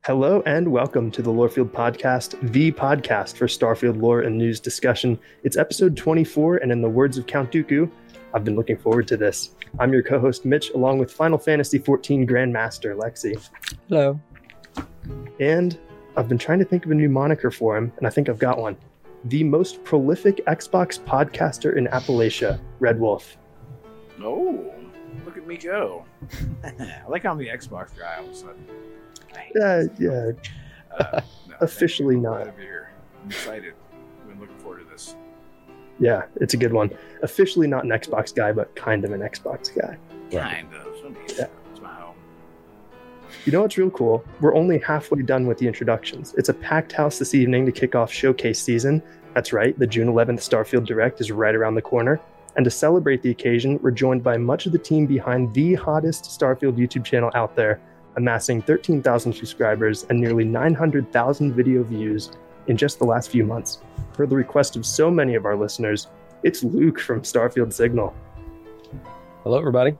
Hello and welcome to the Lorefield Podcast, the podcast for Starfield lore and news discussion. It's episode 24, and in the words of Count Dooku, I've been looking forward to this. I'm your co-host Mitch, along with Final Fantasy XIV Grandmaster Lexi. Hello. And I've been trying to think of a new moniker for him, and I think I've got one. The most prolific Xbox podcaster in Appalachia, Red Wolf. Oh, look at me go. I like how I'm the Xbox guy all of a sudden. Yeah. No, Officially glad not. to be here. I'm excited. I'm looking forward to this. Yeah, it's a good one. Officially not an Xbox guy, but kind of an Xbox guy. Kind of. Yeah. That's my home. You know what's real cool? We're only halfway done with the introductions. It's a packed house this evening to kick off Showcase season. That's right, the June 11th Starfield Direct is right around the corner. And to celebrate the occasion, we're joined by much of the team behind the hottest Starfield YouTube channel out there, amassing 13,000 subscribers and nearly 900,000 video views in just the last few months. Per the request of so many of our listeners, it's Luke from Starfield Signal. Hello, everybody.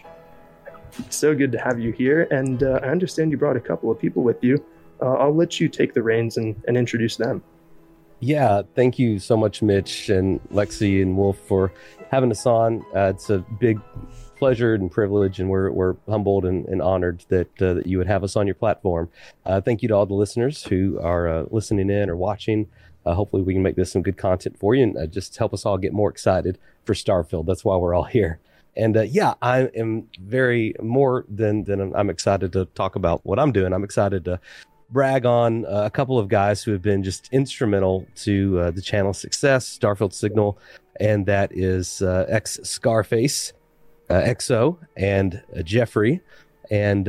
So good to have you here, and I understand you brought a couple of people with you. I'll let you take the reins and introduce them. Yeah, thank you so much, Mitch and Lexi and Wolf, for having us on. It's a big pleasure and privilege, and we're humbled and honored that you would have us on your platform. Thank you to all the listeners who are listening in or watching. Hopefully we can make this some good content for you and just help us all get more excited for Starfield. That's why we're all here. And I am very more than I'm excited to talk about what I'm doing. I'm excited to brag on a couple of guys who have been just instrumental to the channel's success, Starfield Signal, and that is X Scarface, XO, and Jeffrey. And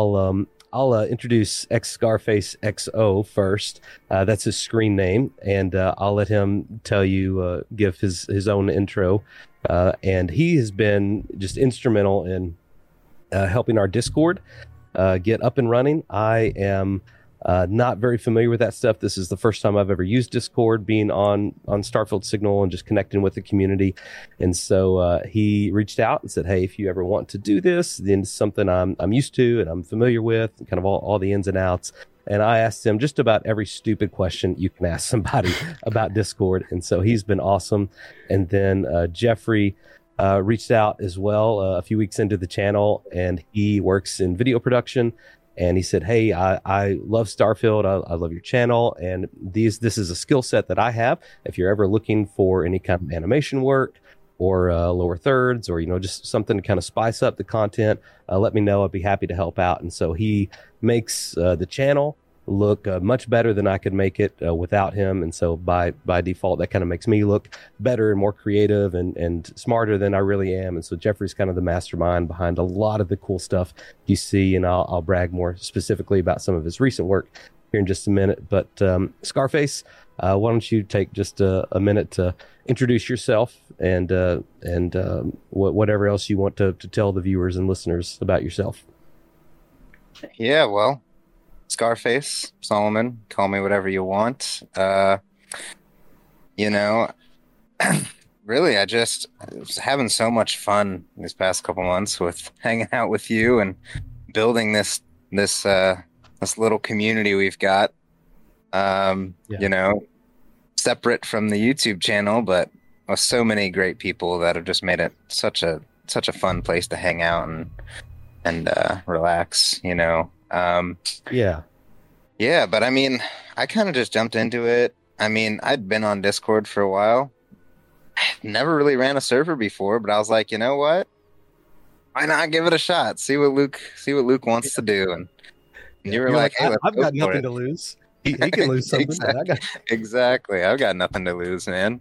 I'll introduce X Scarface XO first. That's his screen name, and I'll let him tell you, give his own intro. And he has been just instrumental in helping our Discord get up and running. I am not very familiar with that stuff. This is the first time I've ever used Discord, being on Starfield Signal and just connecting with the community. And so he reached out and said, hey, if you ever want to do this, then it's something I'm used to and I'm familiar with, kind of all the ins and outs. And I asked him just about every stupid question you can ask somebody about Discord. And so he's been awesome. And then Jeffrey reached out as well a few weeks into the channel, and he works in video production. And he said, hey, I love Starfield. I love your channel. And this is a skill set that I have. If you're ever looking for any kind of animation work or lower thirds or, just something to kind of spice up the content, let me know. I'd be happy to help out. And so he makes the channel look much better than I could make it without him. And so by default, that kind of makes me look better and more creative and smarter than I really am. And so Jeffrey's kind of the mastermind behind a lot of the cool stuff you see. And I'll brag more specifically about some of his recent work here in just a minute. But Scarface, why don't you take just a minute to introduce yourself and whatever else you want to tell the viewers and listeners about yourself. Yeah, well, Scarface, Solomon, call me whatever you want. Really, I was having so much fun these past couple months with hanging out with you and building this little community we've got. Separate from the YouTube channel, but with so many great people that have just made it such a fun place to hang out and relax. Yeah, but I mean, I kind of just jumped into it. I mean, I'd been on Discord for a while. Never really ran a server before, but I was like, you know what? Why not give it a shot? See what Luke wants to do. And you were like, hey, I've got nothing to lose. He can lose something. Exactly. I've got nothing to lose, man.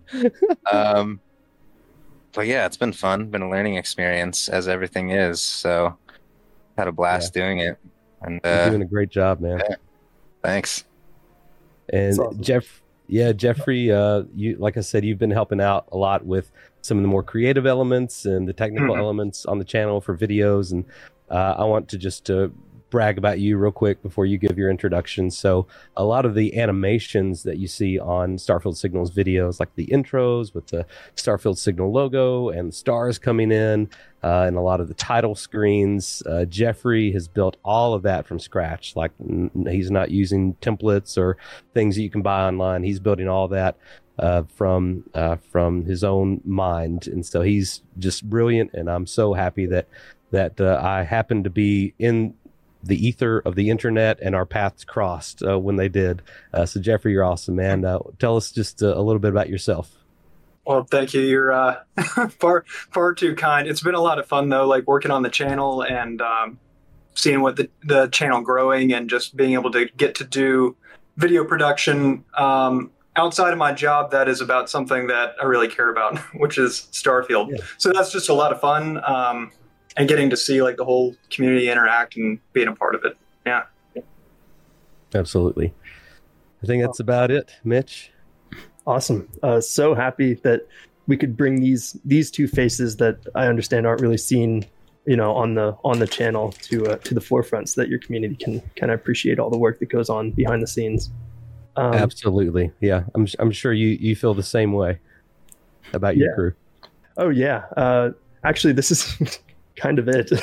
But yeah, it's been fun. Been a learning experience, as everything is. So had a blast doing it. And you're doing a great job, man. Yeah. Thanks. And awesome. Jeffrey, you, like I said, you've been helping out a lot with some of the more creative elements and the technical elements on the channel for videos. And I want to just brag about you real quick before you give your introduction. So a lot of the animations that you see on Starfield Signal's videos, like the intros with the Starfield Signal logo and the stars coming in, and a lot of the title screens, Jeffrey has built all of that from scratch. Like he's not using templates or things that you can buy online. He's building all that from his own mind, and so he's just brilliant. And I'm so happy that I happened to be in the ether of the internet and our paths crossed when they did. So Jeffrey, you're awesome, man. Tell us just a little bit about yourself. Well, thank you. You're far too kind. It's been a lot of fun though, like working on the channel and seeing what the channel growing and just being able to get to do video production outside of my job. That is about something that I really care about, which is Starfield. Yeah. So that's just a lot of fun. And getting to see like the whole community interact and being a part of it. Yeah. Absolutely. I think that's about it, Mitch. Awesome. So happy that we could bring these two faces that I understand aren't really seen, on the channel to the forefront, so that your community can kind of appreciate all the work that goes on behind the scenes. Absolutely. Yeah. I'm sure you feel the same way about your crew. Oh yeah. Actually, this is kind of it.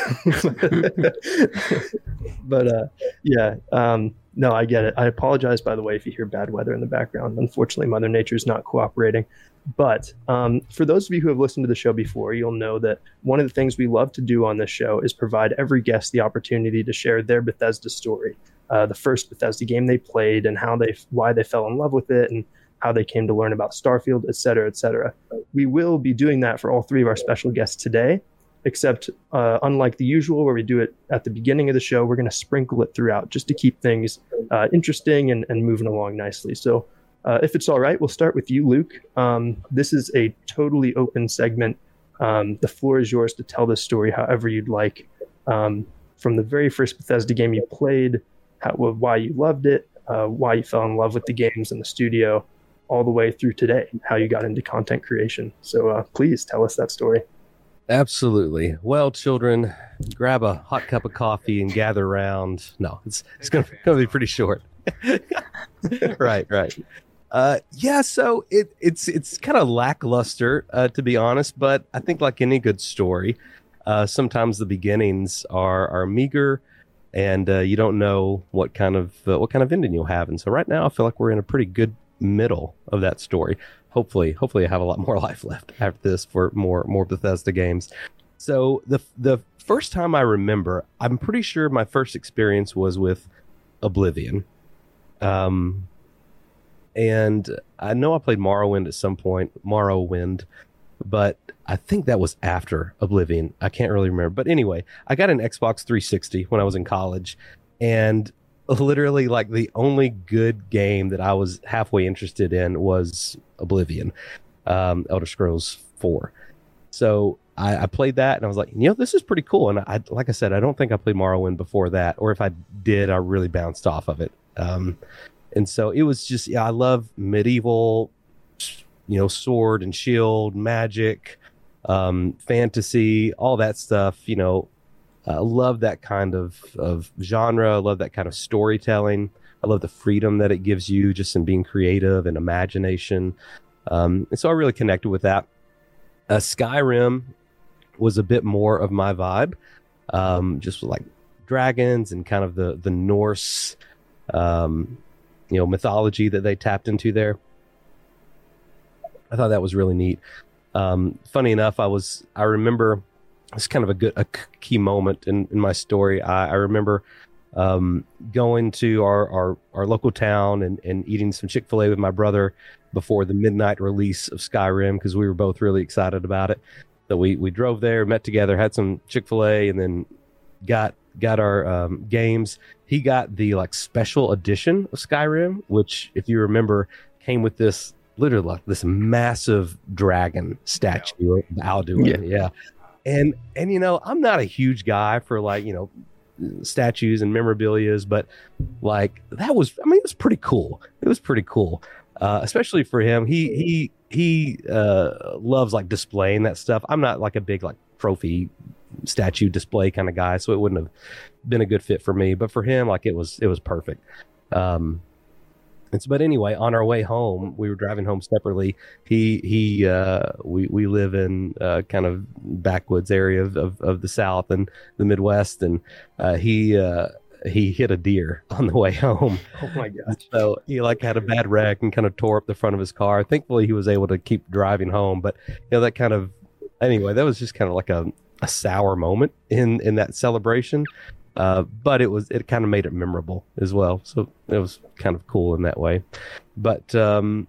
But no, I get it. I apologize, by the way, if you hear bad weather in the background. Unfortunately, Mother Nature is not cooperating. But for those of you who have listened to the show before, you'll know that one of the things we love to do on this show is provide every guest the opportunity to share their Bethesda story, the first Bethesda game they played, and why they fell in love with it, and how they came to learn about Starfield, et cetera, et cetera. We will be doing that for all three of our special guests today. Except unlike the usual where we do it at the beginning of the show, we're going to sprinkle it throughout just to keep things interesting and moving along nicely. So if it's all right, we'll start with you, Luke. This is a totally open segment. The floor is yours to tell this story however you'd like. From the very first Bethesda game you played, why you loved it, why you fell in love with the games and the studio, all the way through today, how you got into content creation. So please tell us that story. Absolutely. Well, children, grab a hot cup of coffee and gather around. No, it's going to be pretty short. Right. So it's kind of lackluster, to be honest, but I think like any good story, sometimes the beginnings are meager, and you don't know what kind of ending you'll have. And so right now I feel like we're in a pretty good middle of that story. Hopefully I have a lot more life left after this for more Bethesda games. So the first time I remember, I'm pretty sure my first experience was with Oblivion. And I know I played Morrowind at some point, but I think that was after Oblivion. I can't really remember. But anyway, I got an Xbox 360 when I was in college, and literally like the only good game that I was halfway interested in was Oblivion, Elder Scrolls 4. So I played that and I was like, this is pretty cool. And like I said, I don't think I played Morrowind before that, or if I did, I really bounced off of it. And so it was just, I love medieval, sword and shield, magic, fantasy, all that stuff, I love that kind of genre. I love that kind of storytelling. I love the freedom that it gives you just in being creative and imagination. And so I really connected with that. Skyrim was a bit more of my vibe, just with like dragons and kind of the Norse, mythology that they tapped into there. I thought that was really neat. Funny enough, I remember it's kind of a key moment in my story. I remember going to our local town and eating some Chick-fil-A with my brother before the midnight release of Skyrim, because we were both really excited about it. So we drove there, met together, had some Chick-fil-A, and then got our games. He got the like special edition of Skyrim, which, if you remember, came with this literally like this massive dragon statue of Alduin. Yeah. And I'm not a huge guy for like, statues and memorabilias, but like it was pretty cool. It was pretty cool. Especially for him. He loves like displaying that stuff. I'm not like a big like trophy statue display kind of guy, so it wouldn't have been a good fit for me. But for him, like it was perfect. But anyway, on our way home, we were driving home separately. We live in kind of backwoods area of the South and the Midwest, and he hit a deer on the way home. Oh my god! So he like had a bad wreck and kind of tore up the front of his car. Thankfully, he was able to keep driving home. But that kind of anyway, that was just kind of like a sour moment in that celebration. But it kind of made it memorable as well. So it was kind of cool in that way. But now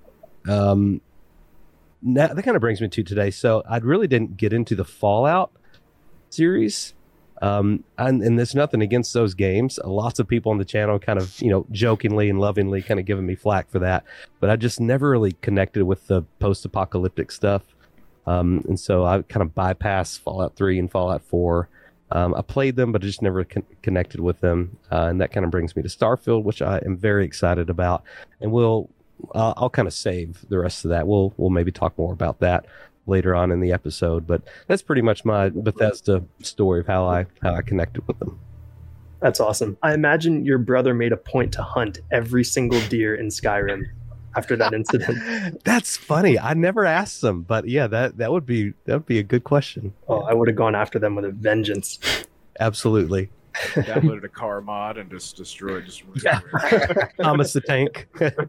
that kind of brings me to today. So I really didn't get into the Fallout series. And there's nothing against those games. Lots of people on the channel kind of, jokingly and lovingly kind of giving me flack for that. But I just never really connected with the post-apocalyptic stuff. And so I kind of bypassed Fallout 3 and Fallout 4. I played them, but I just never connected with them. And that kind of brings me to Starfield, which I am very excited about. And I'll kind of save the rest of that. We'll maybe talk more about that later on in the episode. But that's pretty much my Bethesda story of how I connected with them. That's awesome. I imagine your brother made a point to hunt every single deer in Skyrim after that incident. That's funny. I never asked them, but yeah, that would be a good question. Oh, I would have gone after them with a vengeance. Absolutely. Downloaded a car mod and just destroyed. Thomas the Tank.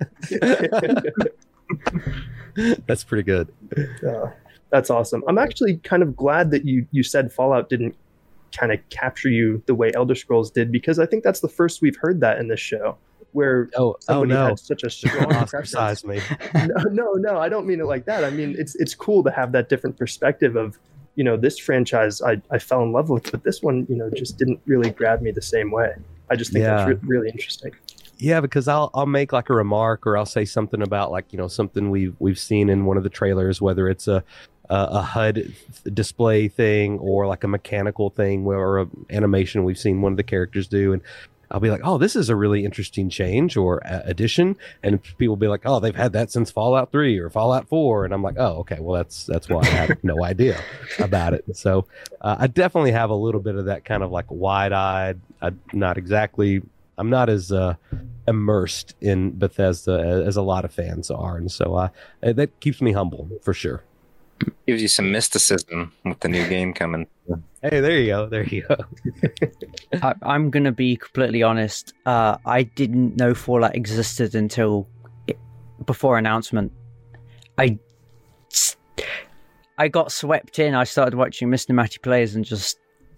That's pretty good. That's awesome. I'm actually kind of glad that you said Fallout didn't kind of capture you the way Elder Scrolls did, because I think that's the first we've heard that in this show, where somebody had such a strong ostracize me. No, I don't mean it like that. I mean, it's cool to have that different perspective of, this franchise I fell in love with, but this one, just didn't really grab me the same way. I just think that's really interesting. Yeah, because I'll make like a remark, or I'll say something about like, something we've seen in one of the trailers, whether it's a HUD display thing or like a mechanical thing or a animation we've seen one of the characters do, and I'll be like, oh, this is a really interesting change or addition, and people will be like, oh, they've had that since Fallout 3 or Fallout 4, and I'm like, oh, okay, well that's why I had no idea about it. So I definitely have a little bit of that kind of like wide-eyed. I'm not as immersed in Bethesda as a lot of fans are, and so that keeps me humble for sure. Gives you some mysticism with the new game coming. Hey, there you go. I'm going to be completely honest. I didn't know Fallout existed until before announcement. I got swept in. I started watching Mr. Matty Plays and just...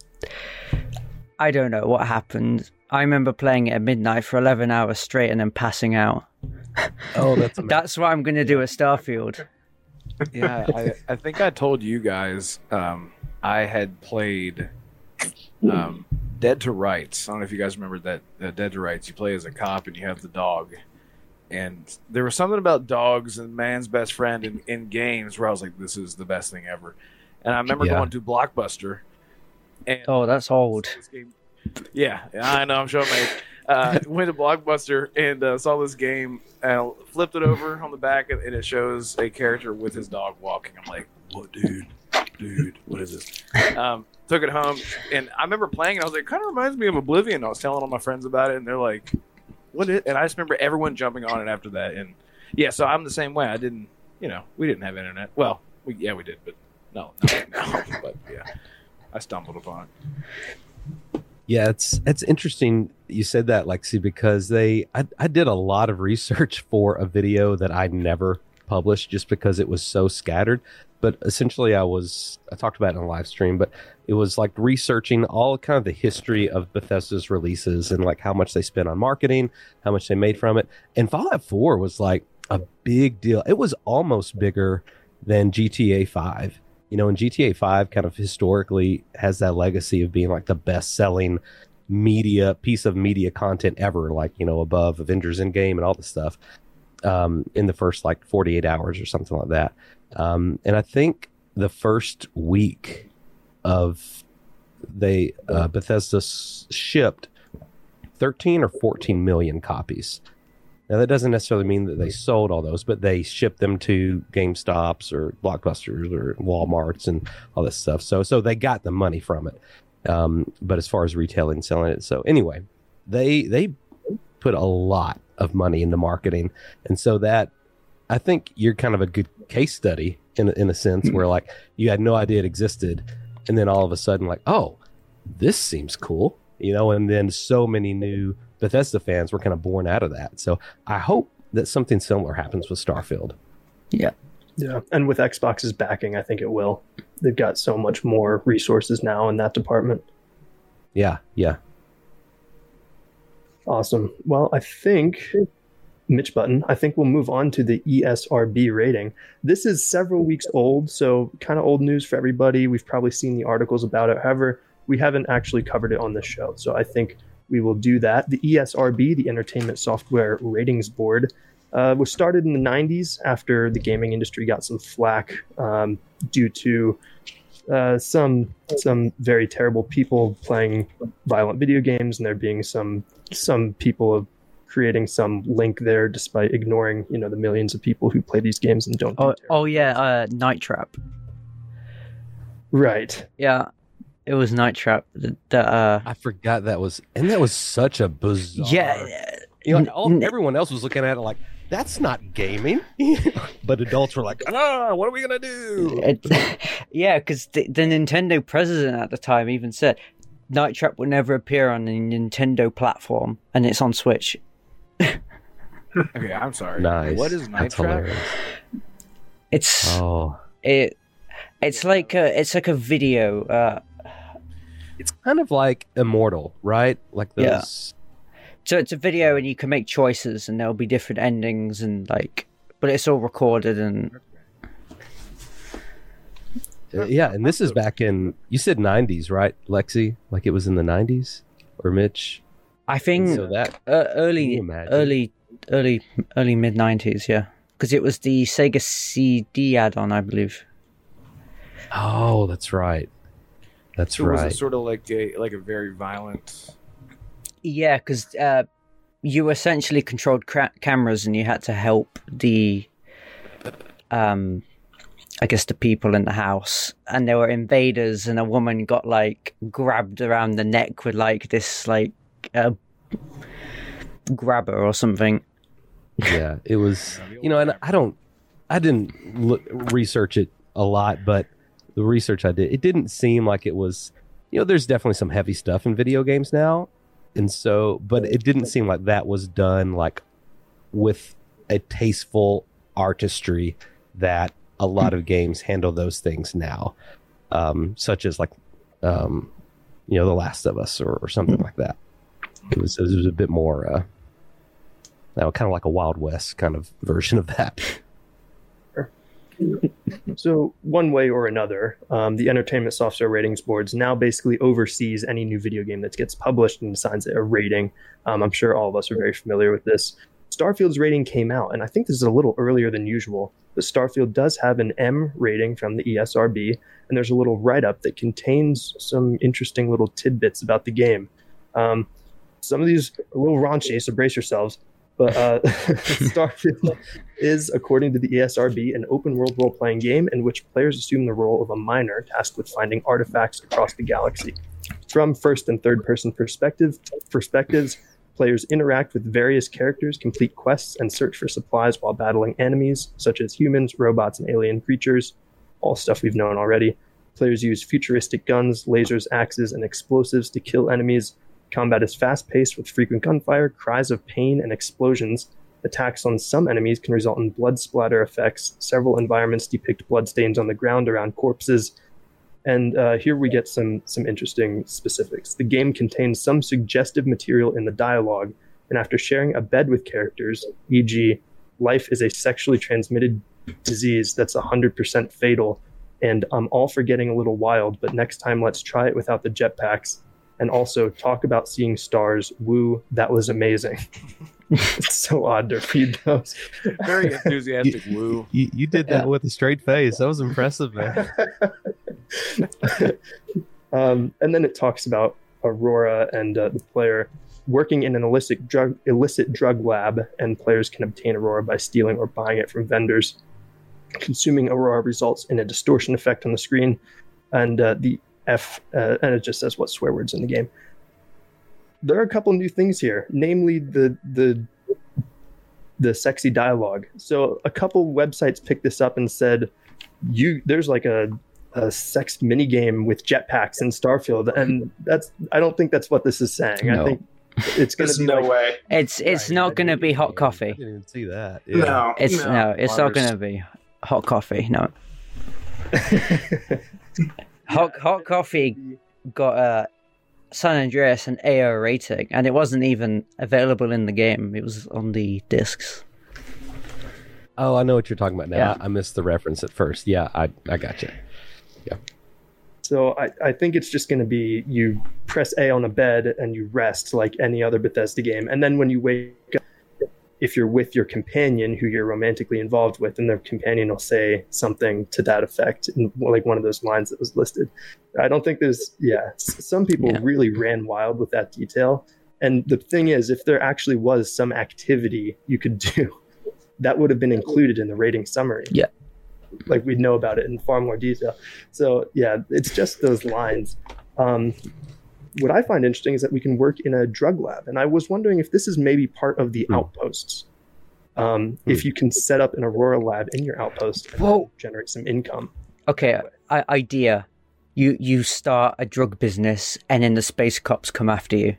I don't know what happened. I remember playing it at midnight for 11 hours straight and then passing out. Oh, that's amazing. That's what I'm going to do at Starfield. Yeah, I think I told you guys I had played Dead to Rights. I don't know if you guys remember that Dead to Rights. You play as a cop and you have the dog. And there was something about dogs and man's best friend in games where I was like, this is the best thing ever. And I remember going to Blockbuster. And that's old. Yeah, I know, I'm showing my went to Blockbuster and saw this game and flipped it over on the back and it shows a character with his dog walking. I'm like, what, dude, what is this? Took it home and I remember playing it. I was like, it kind of reminds me of Oblivion. I was telling all my friends about it and they're like, what is it? And I just remember everyone jumping on it after that. And yeah, so I'm the same way. I didn't, we didn't have internet. Well, we did, but no, but yeah, I stumbled upon it. Yeah, it's interesting you said that, Lexi, because I did a lot of research for a video that I never published just because it was so scattered. But essentially I talked about it in a live stream, but it was like researching all kind of the history of Bethesda's releases and like how much they spent on marketing, how much they made from it. And Fallout 4 was like a big deal. It was almost bigger than GTA 5. And GTA 5 kind of historically has that legacy of being like the best-selling piece of media content ever, like, above Avengers Endgame and all this stuff in the first like 48 hours or something like that. And I think the first week of Bethesda shipped 13 or 14 million copies. Now that doesn't necessarily mean that they sold all those, but they shipped them to GameStops or Blockbusters or Walmarts and all this stuff. So they got the money from it. But as far as retailing and selling it, so anyway, they put a lot of money into marketing, and so that I think you're kind of a good case study in a sense where like you had no idea it existed, and then all of a sudden like, oh, this seems cool, and then so many new Bethesda fans were kind of born out of that. So I hope that something similar happens with Starfield. Yeah. Yeah, and with Xbox's backing, I think it will. They've got so much more resources now in that department. Yeah. Awesome. Well, I think, Mitch Button, I think we'll move on to the ESRB rating. This is several weeks old, so kind of old news for everybody. We've probably seen the articles about it. However, we haven't actually covered it on this show, so I think we will do that. The ESRB, the Entertainment Software Ratings Board, was started in the 90s after the gaming industry got some flack due to some very terrible people playing violent video games, and there being some people creating some link there despite ignoring the millions of people who play these games and don't. Night Trap. Right. Yeah. It was Night Trap. I forgot that was such a bizarre. Yeah, everyone else was looking at it like that's not gaming, but adults were like, what are we gonna do? Because the Nintendo president at the time even said Night Trap will never appear on a Nintendo platform, and it's on Switch. Okay, I'm sorry. Nice. What is Night Trap? It's like a video. It's kind of like Immortal, right? Like those. Yeah. So it's a video, and you can make choices, and there'll be different endings, and but it's all recorded and. Yeah, and this is back in, you said 90s, right, Lexi? Like it was in the 90s, or Mitch? I think so that early mid 90s, yeah, because it was the Sega CD add-on, I believe. Oh, that's right. That's right. Was it sort of like a very violent? Yeah, because you essentially controlled cameras, and you had to help the, I guess, the people in the house, and there were invaders, and a woman got grabbed around the neck with this grabber or something. Yeah, it was, and I didn't research it a lot, but the research I did, it didn't seem like it was, there's definitely some heavy stuff in video games now. And so, but it didn't seem like that was done with a tasteful artistry that a lot of games handle those things now, such as The Last of Us or something like that. It was a bit more, kind of like a Wild West kind of version of that. So one way or another, the Entertainment Software Ratings Boards now basically oversees any new video game that gets published and assigns it a rating. I'm sure all of us are very familiar with this. Starfield's rating came out, and I think this is a little earlier than usual, but Starfield does have an M rating from the ESRB, and there's a little write-up that contains some interesting little tidbits about the game. Some of these are a little raunchy, so brace yourselves. But Starfield is, according to the ESRB, an open-world role-playing game in which players assume the role of a miner tasked with finding artifacts across the galaxy. From first- and third-person perspectives, players interact with various characters, complete quests, and search for supplies while battling enemies, such as humans, robots, and alien creatures, all stuff we've known already. Players use futuristic guns, lasers, axes, and explosives to kill enemies. Combat is fast-paced with frequent gunfire, cries of pain, and explosions. Attacks on some enemies can result in blood splatter effects. Several environments depict bloodstains on the ground around corpses. And here we get some interesting specifics. The game contains some suggestive material in the dialogue, and after sharing a bed with characters, e.g., life is a sexually transmitted disease that's 100% fatal, and I'm all for getting a little wild, but next time let's try it without the jetpacks. And also talk about seeing stars. Woo, that was amazing. It's so odd to read those. Very enthusiastic woo. You did that with a straight face. That was impressive, man. And then it talks about Aurora and the player working in an illicit drug lab, and players can obtain Aurora by stealing or buying it from vendors. Consuming Aurora results in a distortion effect on the screen, and and it just says what swear words in the game. There are a couple new things here, namely the sexy dialogue. So a couple websites picked this up and said, there's like a sex mini game with jetpacks in Starfield, and I don't think that's what this is saying. No. I think it's going to be no way. It's not going to be hot I coffee. didn't even see that. Yeah. No, It's not going to be hot coffee. No. Hot coffee got a San Andreas an AO rating, and it wasn't even available in the game. It was on the discs. Oh, I know what you're talking about now. Yeah. I missed the reference at first. Yeah, I got you. Yeah. So I think it's just going to be you press A on a bed and you rest like any other Bethesda game. And then when you wake up, if you're with your companion who you're romantically involved with, and their companion will say something to that effect, in, like one of those lines that was listed. I don't think some people really ran wild with that detail. And the thing is, if there actually was some activity you could do, that would have been included in the rating summary. Yeah. Like we'd know about it in far more detail. So yeah, it's just those lines. What I find interesting is that we can work in a drug lab, and I was wondering if this is maybe part of the outposts. If you can set up an Aurora lab in your outpost and then generate some income. Okay, idea. You start a drug business, and then the space cops come after you.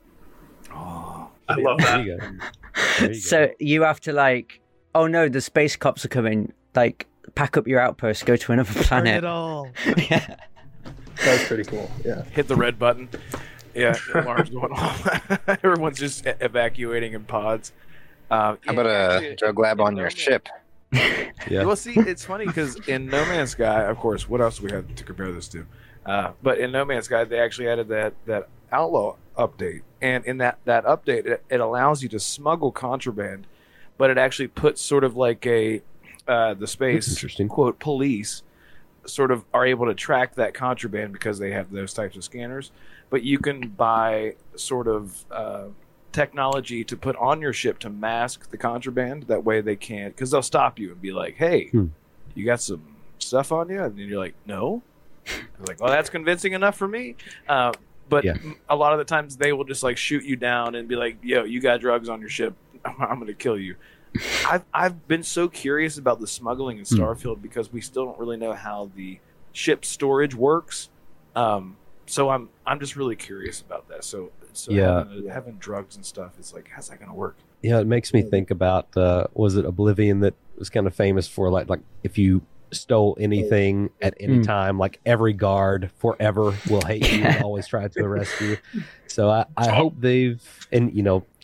I love There that. you go. There you So go. you have to oh no, the space cops are coming. Pack up your outpost, go to another planet. all. Yeah. That was pretty cool. Yeah. Hit the red button. Yeah, alarms going off. Everyone's just evacuating in pods. How about a drug lab on your ship? Yeah. Well, see, it's funny because in No Man's Sky, of course, what else do we have to compare this to? But in No Man's Sky, they actually added that outlaw update, and in that update, it allows you to smuggle contraband, but it actually puts sort of like the space Interesting. quote police sort of are able to track that contraband because they have those types of scanners. But you can buy sort of technology to put on your ship to mask the contraband. That way they can't, because they'll stop you and be like, "Hey, you got some stuff on you?" And then you're like, "No." They're like, "Well, that's convincing enough for me." But Yeah. a lot of the times they will just like shoot you down and be like, "Yo, you got drugs on your ship. I'm going to kill you." I've been so curious about the smuggling in Starfield because we still don't really know how the ship storage works. So I'm just really curious about that. So Yeah. having drugs and stuff, it's like, how's that going to work? Yeah, it makes me think about was it Oblivion that was kind of famous for like if you stole anything at any time, like every guard forever will hate you and always try to arrest you. So I hope they've, and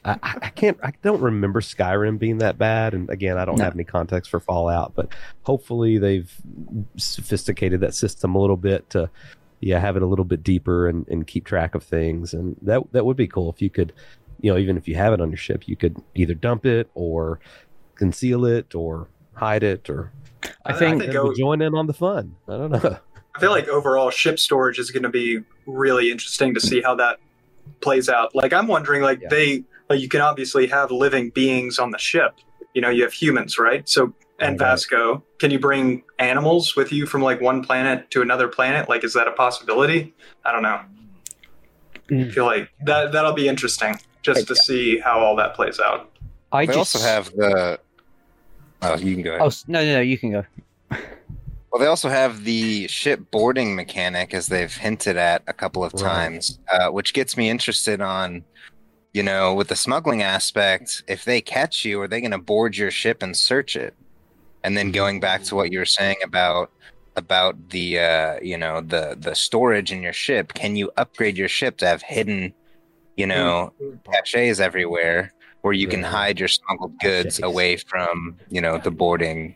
I don't remember Skyrim being that bad, and again I don't have any context for Fallout, but hopefully they've sophisticated that system a little bit to have it a little bit deeper and keep track of things, and that would be cool if you could, even if you have it on your ship, you could either dump it or conceal it or hide it, or I think join in on the fun. I don't know. I feel like overall ship storage is going to be really interesting to see how that plays out. Like I'm wondering, you can obviously have living beings on the ship. You have humans, right? So, and Vasco, can you bring animals with you from like one planet to another planet? Like, is that a possibility? I don't know. I feel like that'll be interesting just to see how all that plays out. They also have the. Oh, you can go ahead. Oh no, you can go. Well, they also have the ship boarding mechanic, as they've hinted at a couple of times, which gets me interested on, with the smuggling aspect. If they catch you, are they going to board your ship and search it? And then going back to what you were saying about the the storage in your ship, can you upgrade your ship to have hidden, caches everywhere where you can hide your smuggled goods away from, the boarding,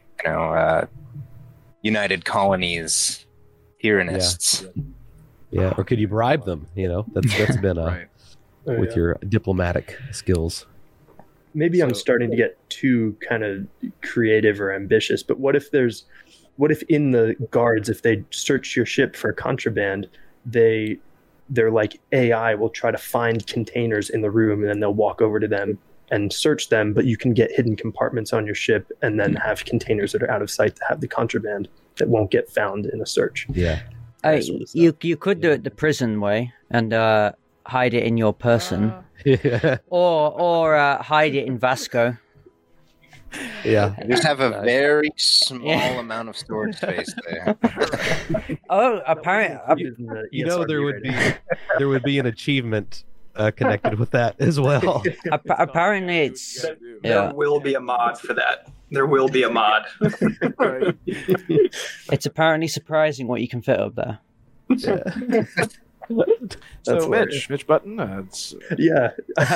United Colonies Tyranists. Yeah, or could you bribe them? That's been Right. with your diplomatic skills. Maybe I'm starting to get too kind of creative or ambitious, but what if in the guards, if they search your ship for contraband, they their like AI will try to find containers in the room, and then they'll walk over to them and search them, but you can get hidden compartments on your ship and then have containers that are out of sight to have the contraband that won't get found in a search. Yeah. You could do it the prison way and hide it in your person, Yeah. or hide it in Vasco. Yeah. You just have a very small amount of storage space there. Oh, apparently, You know, there would be an achievement connected with that as well. apparently it's You gotta do. There will be a mod for that. There will be a mod. Right. it's apparently surprising what you can fit up there. So hilarious. Mitch Button, it's Yeah.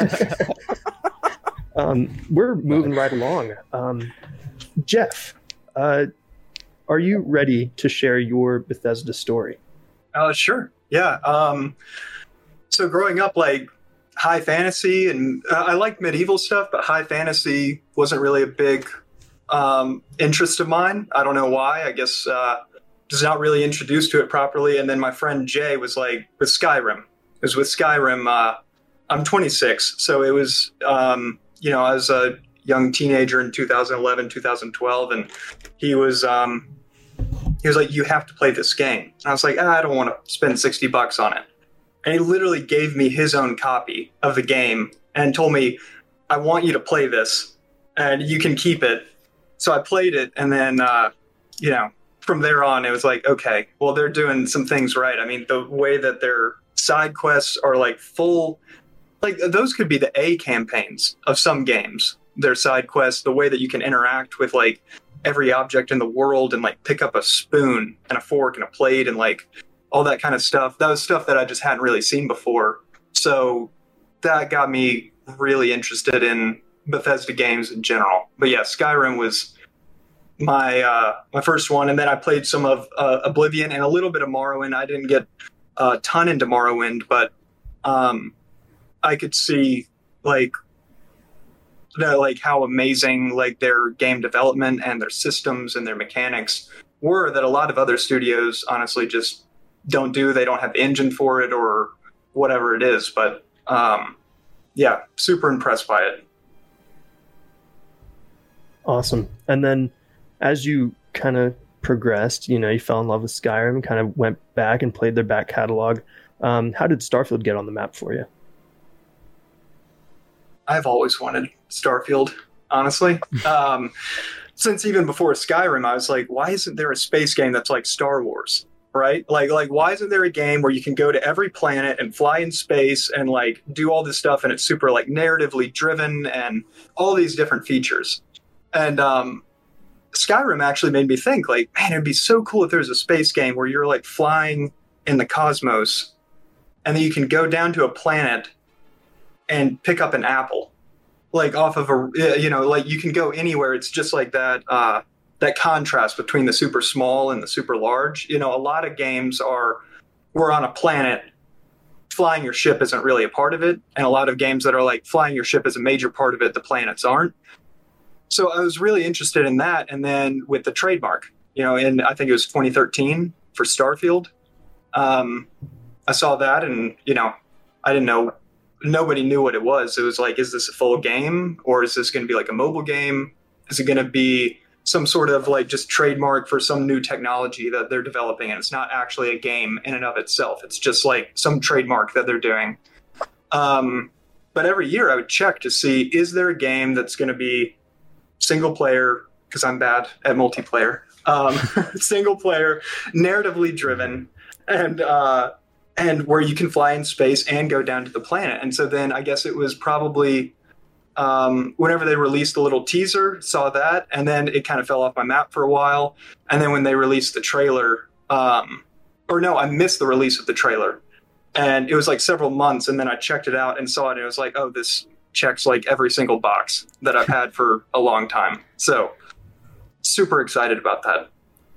We're moving right along. Jeff, are you ready to share your Bethesda story? Sure. Yeah. So growing up, like high fantasy, and I like medieval stuff, but high fantasy wasn't really a big interest of mine. I don't know why. I guess just not really introduced to it properly. And then my friend Jay was like with Skyrim. It was with Skyrim. I'm 26, so it was I was a young teenager in 2011, 2012, and he was like, "You have to play this game." And I was like, "I don't want to spend $60 on it." And he literally gave me his own copy of the game and told me, "I want you to play this, and you can keep it." So I played it, and then from there on, it was like, okay, well, they're doing some things right. I mean, the way that their side quests are like full. Like, those could be the A campaigns of some games, their side quests, the way that you can interact with, like, every object in the world and, like, pick up a spoon and a fork and a plate and, like, all that kind of stuff. That was stuff that I just hadn't really seen before. So that got me really interested in Bethesda games in general. But, yeah, Skyrim was my first one. And then I played some of Oblivion and a little bit of Morrowind. I didn't get a ton into Morrowind, but I could see like how amazing like their game development and their systems and their mechanics were that a lot of other studios honestly just don't do. They don't have the engine for it or whatever it is. But yeah, super impressed by it. Awesome. And then as you kind of progressed, you fell in love with Skyrim, kind of went back and played their back catalog. How did Starfield get on the map for you? I've always wanted Starfield, honestly. Since even before Skyrim, I was like, why isn't there a space game that's like Star Wars, right? Like why isn't there a game where you can go to every planet and fly in space and like do all this stuff and it's super like narratively driven and all these different features? And Skyrim actually made me think like, man, it'd be so cool if there's a space game where you're like flying in the cosmos and then you can go down to a planet and pick up an apple, like off of like you can go anywhere. It's just like that, that contrast between the super small and the super large. A lot of games we're on a planet, flying your ship isn't really a part of it. And a lot of games that are like flying your ship is a major part of it, the planets aren't. So I was really interested in that. And then with the trademark, in I think it was 2013 for Starfield, I saw that and, I didn't know. Nobody knew what it was. It was like, is this a full game or is this going to be like a mobile game? Is it going to be some sort of like just trademark for some new technology that they're developing? And it's not actually a game in and of itself. It's just like some trademark that they're doing. But every year I would check to see, is there a game that's going to be single player, because I'm bad at multiplayer, single player, narratively driven, and where you can fly in space and go down to the planet. And so then I guess it was probably whenever they released a little teaser, saw that, and then it kind of fell off my map for a while. And then when they released the trailer, I missed the release of the trailer. And it was like several months, and then I checked it out and saw it, and it was like, oh, this checks like every single box that I've had for a long time. So super excited about that.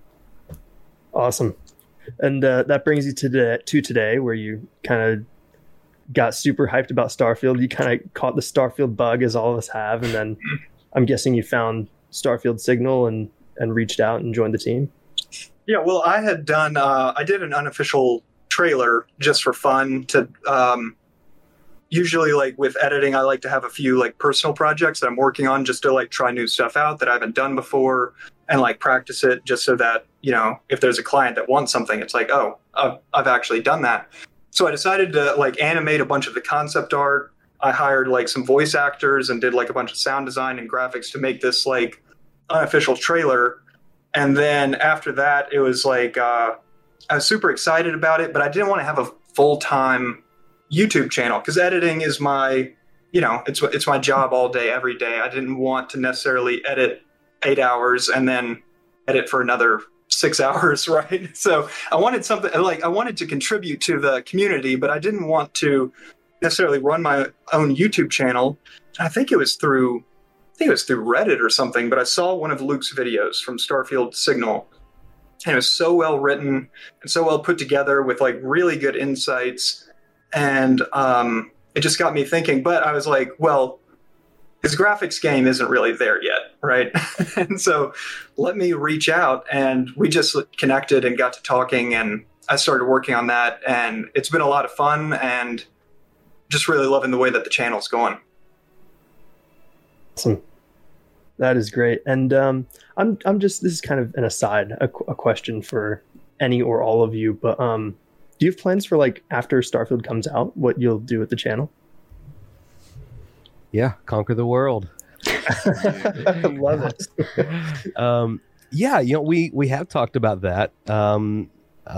Awesome. And that brings you to today, where you kind of got super hyped about Starfield. You kind of caught the Starfield bug, as all of us have, and then I'm guessing you found Starfield Signal and reached out and joined the team. Yeah, well, I had done. I did an unofficial trailer just for fun to usually, like with editing, I like to have a few like personal projects that I'm working on just to like try new stuff out that I haven't done before and like practice it just so that, you know, if there's a client that wants something, it's like, oh, I've actually done that. So I decided to like animate a bunch of the concept art. I hired like some voice actors and did like a bunch of sound design and graphics to make this like unofficial trailer. And then after that, it was like, I was super excited about it, but I didn't want to have a full-time YouTube channel because editing is my, you know, it's my job all day, every day. I didn't want to necessarily edit 8 hours and then edit for another 6 hours, right? So I wanted something like I wanted to contribute to the community, but I didn't want to necessarily run my own YouTube channel. I think it was through Reddit or something, but I saw one of Luke's videos from Starfield Signal. And it was so well written and so well put together with like really good insights. And it just got me thinking, but I was like, well, his graphics game isn't really there yet, right? And so let me reach out, and we just connected and got to talking, and I started working on that, and it's been a lot of fun and just really loving the way that the channel's going. Awesome. That is great. And I'm just, this is kind of an aside, a question for any or all of you, but do you have plans for like after Starfield comes out, what you'll do with the channel? Yeah, conquer the world. I love it. Yeah, you know, we have talked about that. I'm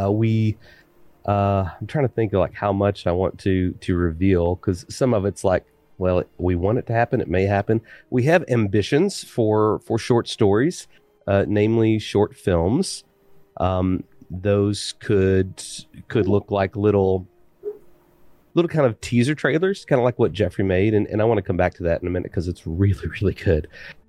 trying to think of like how much I want to reveal, because some of it's like, well, we want it to happen, it may happen. We have ambitions for short stories, namely short films. Those could look like little kind of teaser trailers, kind of like what Jeffrey made, and I want to come back to that in a minute because it's really, really good.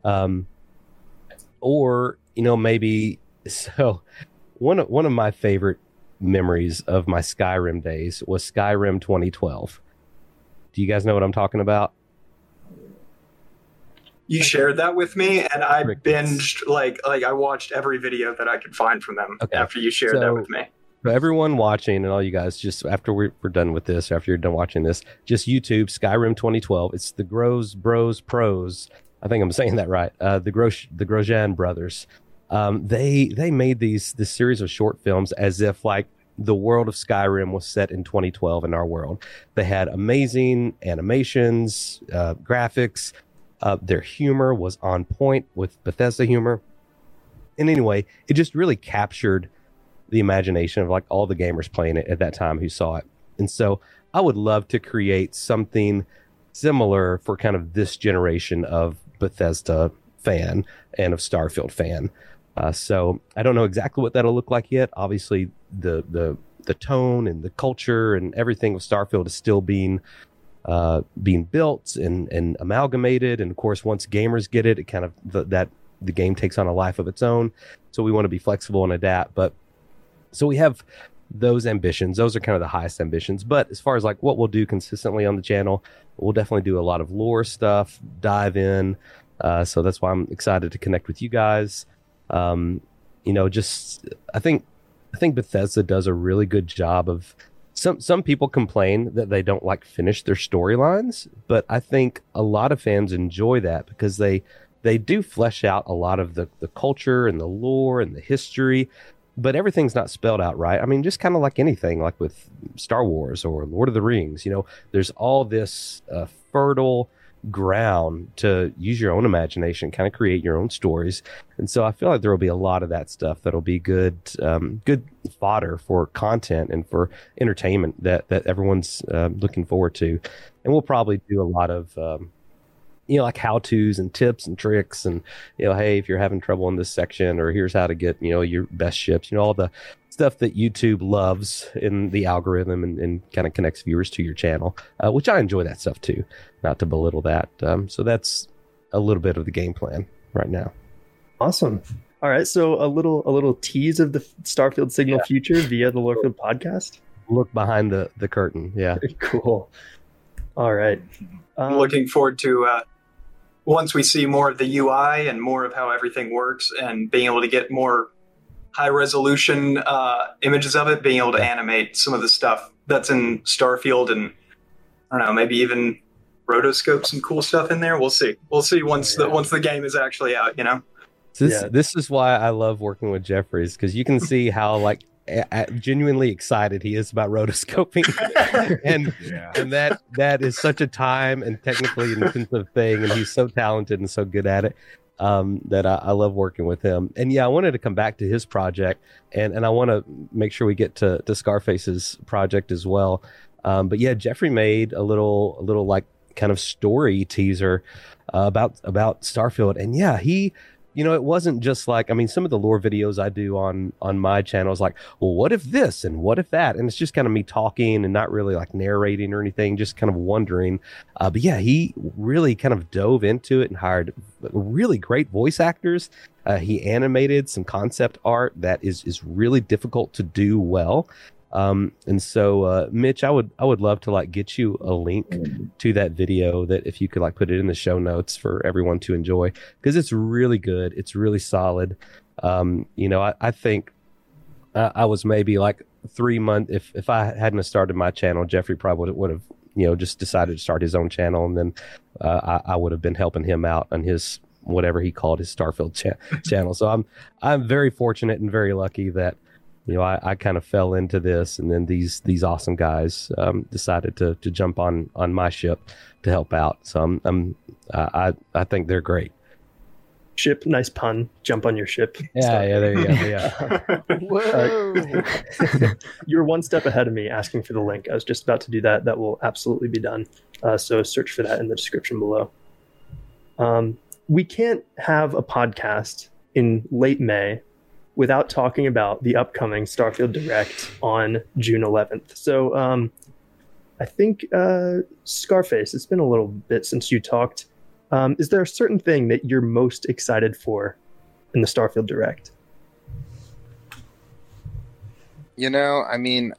Or, you know, maybe, so one of my favorite memories of my Skyrim days was Skyrim 2012. Do you guys know what I'm talking about? You shared that with me, and I binged like I watched every video that I could find from them after you shared that with me. For everyone watching and all you guys, just after we're done with this, after you're done watching this, just YouTube Skyrim 2012. It's the Grows Bros Pros. I think I'm saying that right. The Grosjean brothers. They made this series of short films as if like the world of Skyrim was set in 2012 in our world. They had amazing animations, graphics. Their humor was on point with Bethesda humor. And anyway, it just really captured the imagination of like all the gamers playing it at that time who saw it. And so I would love to create something similar for kind of this generation of Bethesda fan and of Starfield fan. So I don't know exactly what that'll look like yet. Obviously, the tone and the culture and everything of Starfield is still being built and amalgamated. And of course, once gamers get it, it kind of the game takes on a life of its own. So we want to be flexible and adapt. But so we have those ambitions. Those are kind of the highest ambitions. But as far as like what we'll do consistently on the channel, we'll definitely do a lot of lore stuff, dive in. So that's why I'm excited to connect with you guys. You know, just I think Bethesda does a really good job of. Some people complain that they don't like finish their storylines, but I think a lot of fans enjoy that because they do flesh out a lot of the culture and the lore and the history, but everything's not spelled out right. I mean, just kind of like anything, like with Star Wars or Lord of the Rings, you know, there's all this fertile ground to use your own imagination, kind of create your own stories. And so I feel like there will be a lot of that stuff that'll be good fodder for content and for entertainment that everyone's looking forward to. And we'll probably do a lot of you know, like how-tos and tips and tricks and, you know, hey, if you're having trouble in this section, or here's how to get, you know, your best ships, you know, all the stuff that YouTube loves in the algorithm and kind of connects viewers to your channel, which I enjoy that stuff too, not to belittle that. So that's a little bit of the game plan right now. Awesome. All right. So a little tease of the Starfield Signal future via the Lorefield podcast. Look behind the curtain. Yeah. Very cool. All right. I'm looking forward to once we see more of the UI and more of how everything works and being able to get more high resolution images of it, being able to animate some of the stuff that's in Starfield, and I don't know, maybe even rotoscope some cool stuff in there. We'll see. We'll see once the game is actually out. You know. This is why I love working with Jeffries, because you can see how like genuinely excited he is about rotoscoping, and that is such a time and technically intensive thing, and he's so talented and so good at it. That I love working with him. And yeah, I wanted to come back to his project, and I want to make sure we get to Scarface's project as well. But yeah, Jeffrey made a little like kind of story teaser about Starfield, and yeah, he. You know, it wasn't just like, I mean, some of the lore videos I do on my channel is like, well, what if this and what if that? And it's just kind of me talking and not really like narrating or anything, just kind of wondering. But yeah, he really kind of dove into it and hired really great voice actors. He animated some concept art that is really difficult to do well. And so, Mitch, I would love to like get you a link to that video, that if you could like put it in the show notes for everyone to enjoy, because it's really good. It's really solid. You know, I think I was maybe like 3 months. If I hadn't have started my channel, Jeffrey probably would have, you know, just decided to start his own channel. And then, I would have been helping him out on his, whatever he called his Starfield channel. So I'm very fortunate and very lucky that, you know, I kind of fell into this, and then these awesome guys decided to jump on my ship to help out. So I think they're great. Ship, nice pun. Jump on your ship. Yeah, there you go. Yeah. Whoa. You're one step ahead of me asking for the link. I was just about to do that. That will absolutely be done. So search for that in the description below. We can't have a podcast in late May without talking about the upcoming Starfield Direct on June 11th. So I think, Scarface, it's been a little bit since you talked. Is there a certain thing that you're most excited for in the Starfield Direct? You know, I mean,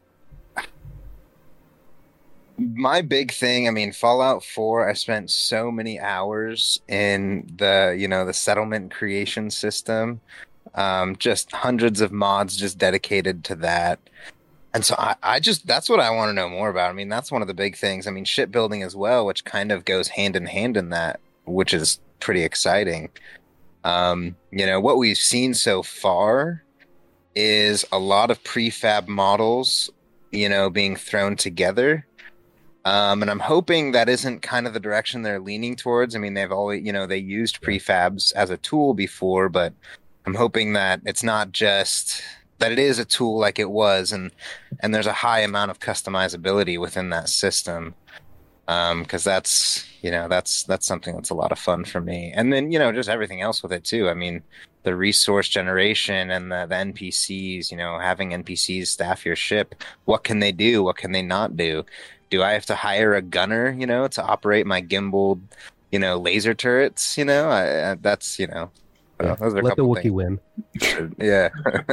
my big thing, I mean, Fallout 4, I spent so many hours in the settlement creation system. Just hundreds of mods just dedicated to that. And so I just, that's what I want to know more about. I mean, that's one of the big things. I mean, shipbuilding as well, which kind of goes hand in hand in that, which is pretty exciting. You know, what we've seen so far is a lot of prefab models, you know, being thrown together. And I'm hoping that isn't kind of the direction they're leaning towards. I mean, they've always, you know, they used prefabs as a tool before, but I'm hoping that it's not just that it is a tool like it was, and there's a high amount of customizability within that system. Because that's something that's a lot of fun for me. And then, you know, just everything else with it too. I mean, the resource generation and the NPCs, you know, having NPCs staff your ship. What can they do? What can they not do? Do I have to hire a gunner, you know, to operate my gimbaled, you know, laser turrets? You know, that's, you know. Yeah. Those are Let the Wookiee win. Yeah.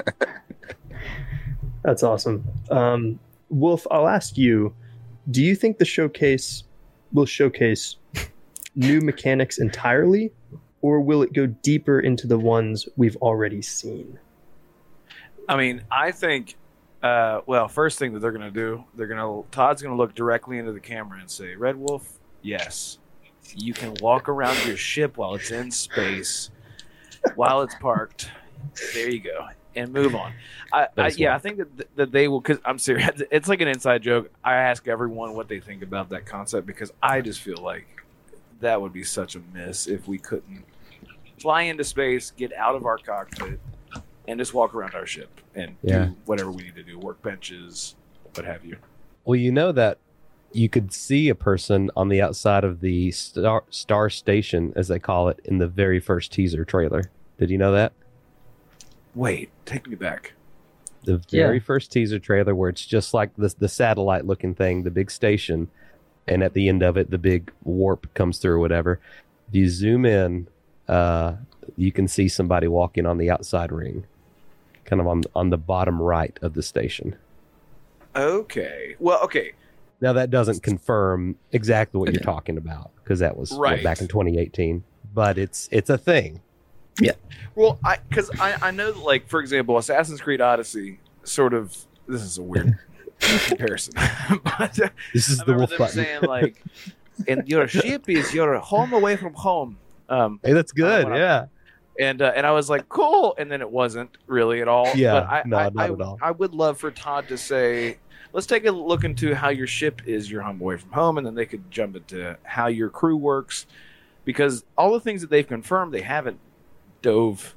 That's awesome. Wolf, I'll ask you, do you think the showcase will showcase new mechanics entirely, or will it go deeper into the ones we've already seen? I mean, I think, well, first thing that they're going to do, Todd's going to look directly into the camera and say, Red Wolf, yes, you can walk around your ship while it's in space, while it's parked. There you go. And move on. I think that they will, because I'm serious. It's like an inside joke. I ask everyone what they think about that concept, because I just feel like that would be such a miss if we couldn't fly into space, get out of our cockpit, and just walk around our ship and do whatever we need to do, workbenches, what have you. Well, you know that you could see a person on the outside of the Star Station, as they call it, in the very first teaser trailer. Did you know that? Wait, take me back. The very first teaser trailer, where it's just like the satellite looking thing, the big station, and at the end of it, the big warp comes through or whatever. If you zoom in, you can see somebody walking on the outside ring, kind of on the bottom right of the station. Okay. Well, okay. Now, that doesn't confirm exactly what you're talking about, because that was back in 2018. But it's a thing. Well, I know that, like, for example, Assassin's Creed Odyssey sort of, this is a weird comparison, but This is I the remember wolf them button. saying, like, and your ship is your home away from home. Hey, that's good. when I- Yeah. And I was like, cool. And then it wasn't really at all. Yeah, But not at all. I would love for Todd to say, let's take a look into how your ship is your home away from home. And then they could jump into how your crew works. Because all the things that they've confirmed, they haven't dove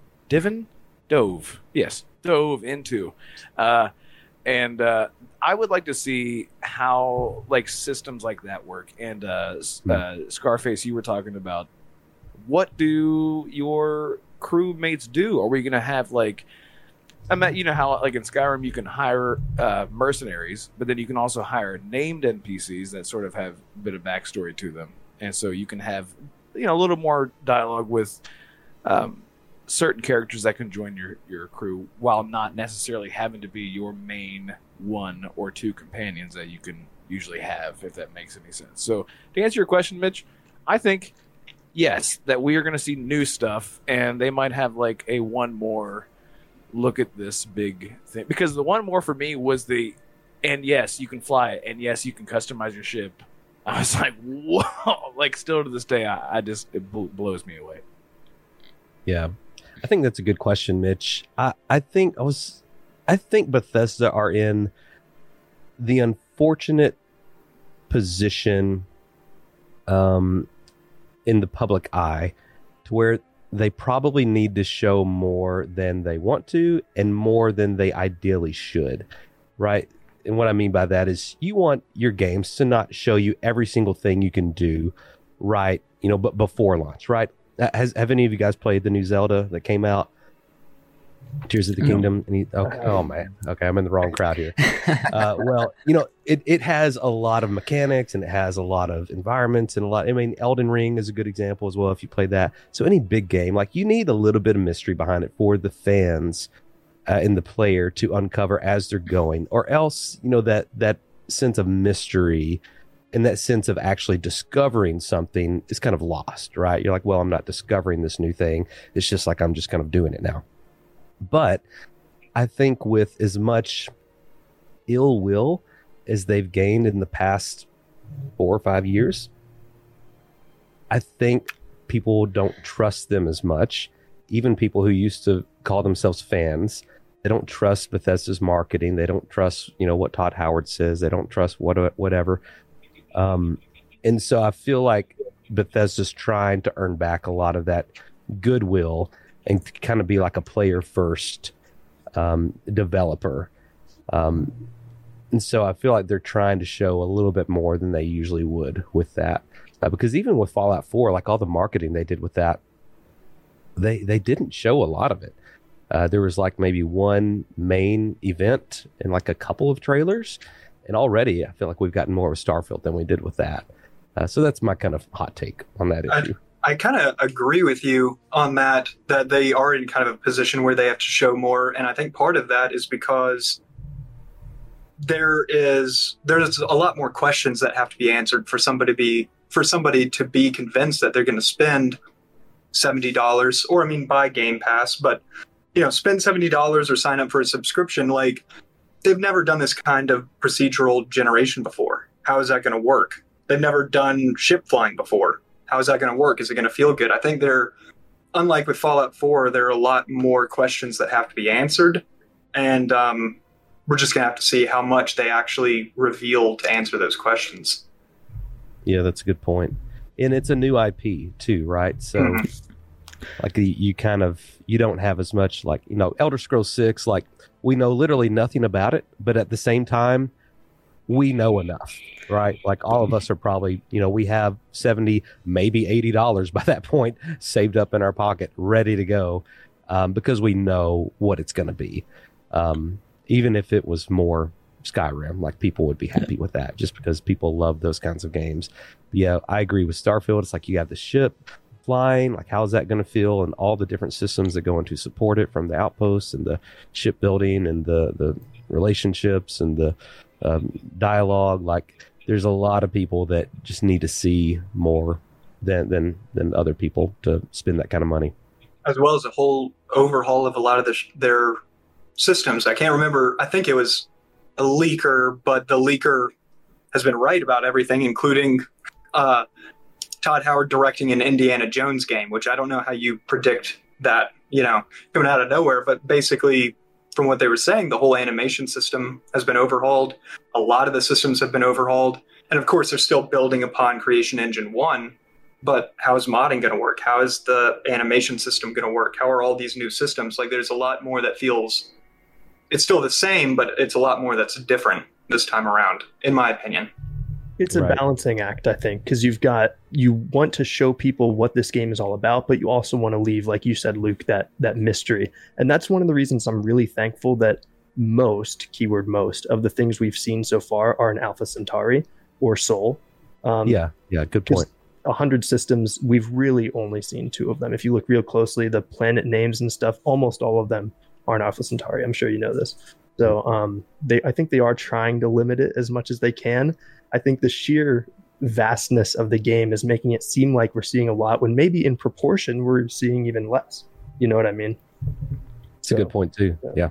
into. And I would like to see how, like, systems like that work. And Scarface, you were talking about, what do your crewmates do? Are we going to have, like, you know how, like, in Skyrim you can hire mercenaries, but then you can also hire named NPCs that sort of have a bit of backstory to them, and so you can have, you know, a little more dialogue with certain characters that can join your crew while not necessarily having to be your main one or two companions that you can usually have, if that makes any sense. So to answer your question, Mitch, I think yes, that we are going to see new stuff, and they might have, like, a one more look at this big thing. Because the one more for me was and yes, you can fly it, and yes, you can customize your ship. I was like, whoa! Like, still to this day, it blows me away. Yeah. I think that's a good question, Mitch. I think Bethesda are in the unfortunate position in the public eye to where they probably need to show more than they want to and more than they ideally should, right? And what I mean by that is you want your games to not show you every single thing you can do, right? You know, but before launch, right? Have any of you guys played the new Zelda that came out? Tears of the Kingdom? Oh man, okay, I'm in the wrong crowd here. Well, you know, it has a lot of mechanics and it has a lot of environments and I mean, Elden Ring is a good example as well if you play that. So any big game, like, you need a little bit of mystery behind it for the fans and the player to uncover as they're going, or else, you know, that sense of mystery and that sense of actually discovering something is kind of lost, right? You're like, well, I'm not discovering this new thing. It's just like I'm just kind of doing it now. But I think with as much ill will as they've gained in the past 4 or 5 years, I think people don't trust them as much. Even people who used to call themselves fans, they don't trust Bethesda's marketing. They don't trust, you know, what Todd Howard says. They don't trust whatever. And so I feel like Bethesda's trying to earn back a lot of that goodwill and kind of be like a player first developer. And so I feel like they're trying to show a little bit more than they usually would with that. Because even with Fallout 4, like all the marketing they did with that, they didn't show a lot of it. There was like maybe one main event and like a couple of trailers. And already I feel like we've gotten more of a Starfield than we did with that. So that's my kind of hot take on that issue. I kind of agree with you on that they are in kind of a position where they have to show more. And I think part of that is because there's a lot more questions that have to be answered for somebody to be convinced that they're going to spend $70 or, I mean, buy Game Pass, but, you know, spend $70 or sign up for a subscription. Like, they've never done this kind of procedural generation before. How is that going to work? They've never done ship flying before. How is that going to work? Is it going to feel good? I think unlike with Fallout 4, there are a lot more questions that have to be answered. And we're just going to have to see how much they actually reveal to answer those questions. Yeah, that's a good point. And it's a new IP too, right? So like you don't have as much, like, you know, Elder Scrolls 6, like, we know literally nothing about it, but at the same time, we know enough, right? Like, all of us are probably, you know, we have $70, maybe $80 by that point saved up in our pocket, ready to go, because we know what it's going to be. Even if it was more Skyrim, like, people would be happy with that just because people love those kinds of games. But yeah, I agree with Starfield. It's like you have the ship flying, like, how's that going to feel, and all the different systems that go into support it, from the outposts and the shipbuilding and the relationships and the dialogue. Like, there's a lot of people that just need to see more than other people to spend that kind of money. as well as a whole overhaul of a lot of their systems. I can't remember. I think it was a leaker, but the leaker has been right about everything, including Todd Howard directing an Indiana Jones game, which I don't know how you predict that, coming out of nowhere. But basically, from what they were saying, the whole animation system has been overhauled. A lot of the systems have been overhauled. And of course, they're still building upon Creation Engine 1. But how is modding going to work? How is the animation system going to work? How are all these new systems? Like, there's a lot more that feels... It's still the same, but it's a lot more that's different this time around, in my opinion. It's a balancing act, I think, because you want to show people what this game is all about, but you also want to leave, like you said, Luke, that mystery. And that's one of the reasons I'm really thankful that most, keyword most, of the things we've seen so far are in Alpha Centauri or Sol. Yeah, good point. 100 systems, we've really only seen 2 of them. If you look real closely, the planet names and stuff, almost all of them are in Alpha Centauri. I'm sure you know this. So I think they are trying to limit it as much as they can. I think the sheer vastness of the game is making it seem like we're seeing a lot when maybe in proportion we're seeing even less. You know what I mean? It's a good point too. Yeah.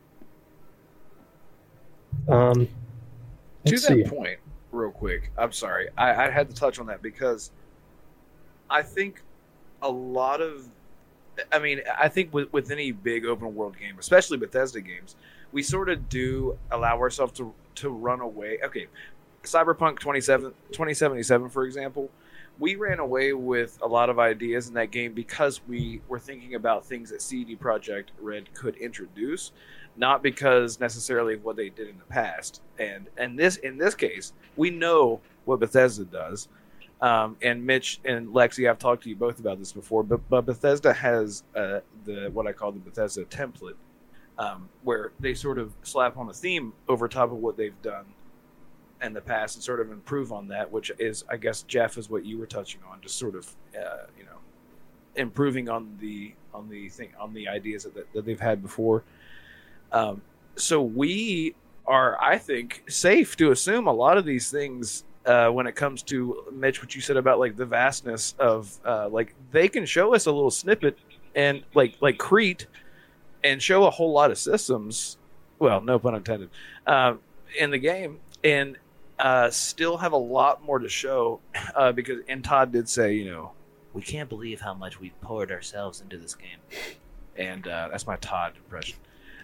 To that point, real quick, I'm sorry. I had to touch on that because I think a lot of... I think with any big open world game, especially Bethesda games, we sort of do allow ourselves to run away. Okay, Cyberpunk 2077, for example, we ran away with a lot of ideas in that game because we were thinking about things that CD Projekt Red could introduce, not because necessarily of what they did in the past. And in this case, we know what Bethesda does. And Mitch and Lexi, I've talked to you both about this before, but Bethesda has what I call the Bethesda template, where they sort of slap on a theme over top of what they've done in the past and sort of improve on that, which is, I guess, Jeff, is what you were touching on, just sort of, improving on the ideas that they've had before. So we are, I think, safe to assume a lot of these things. When it comes to, Mitch, what you said about like the vastness of like they can show us a little snippet and like Crete and show a whole lot of systems, well, no pun intended, in the game, and still have a lot more to show because, and Todd did say, we can't believe how much we've poured ourselves into this game, and that's my Todd impression.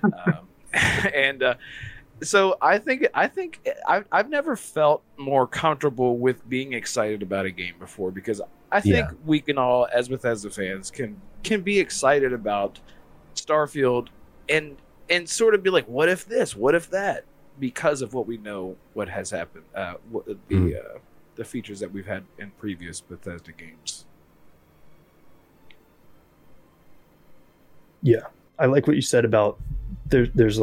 So I think I've never felt more comfortable with being excited about a game before, because I think we can all, as Bethesda fans, can be excited about Starfield and sort of be like, what if this, what if that, because of what we know what has happened, the features that we've had in previous Bethesda games. Yeah, I like what you said about there's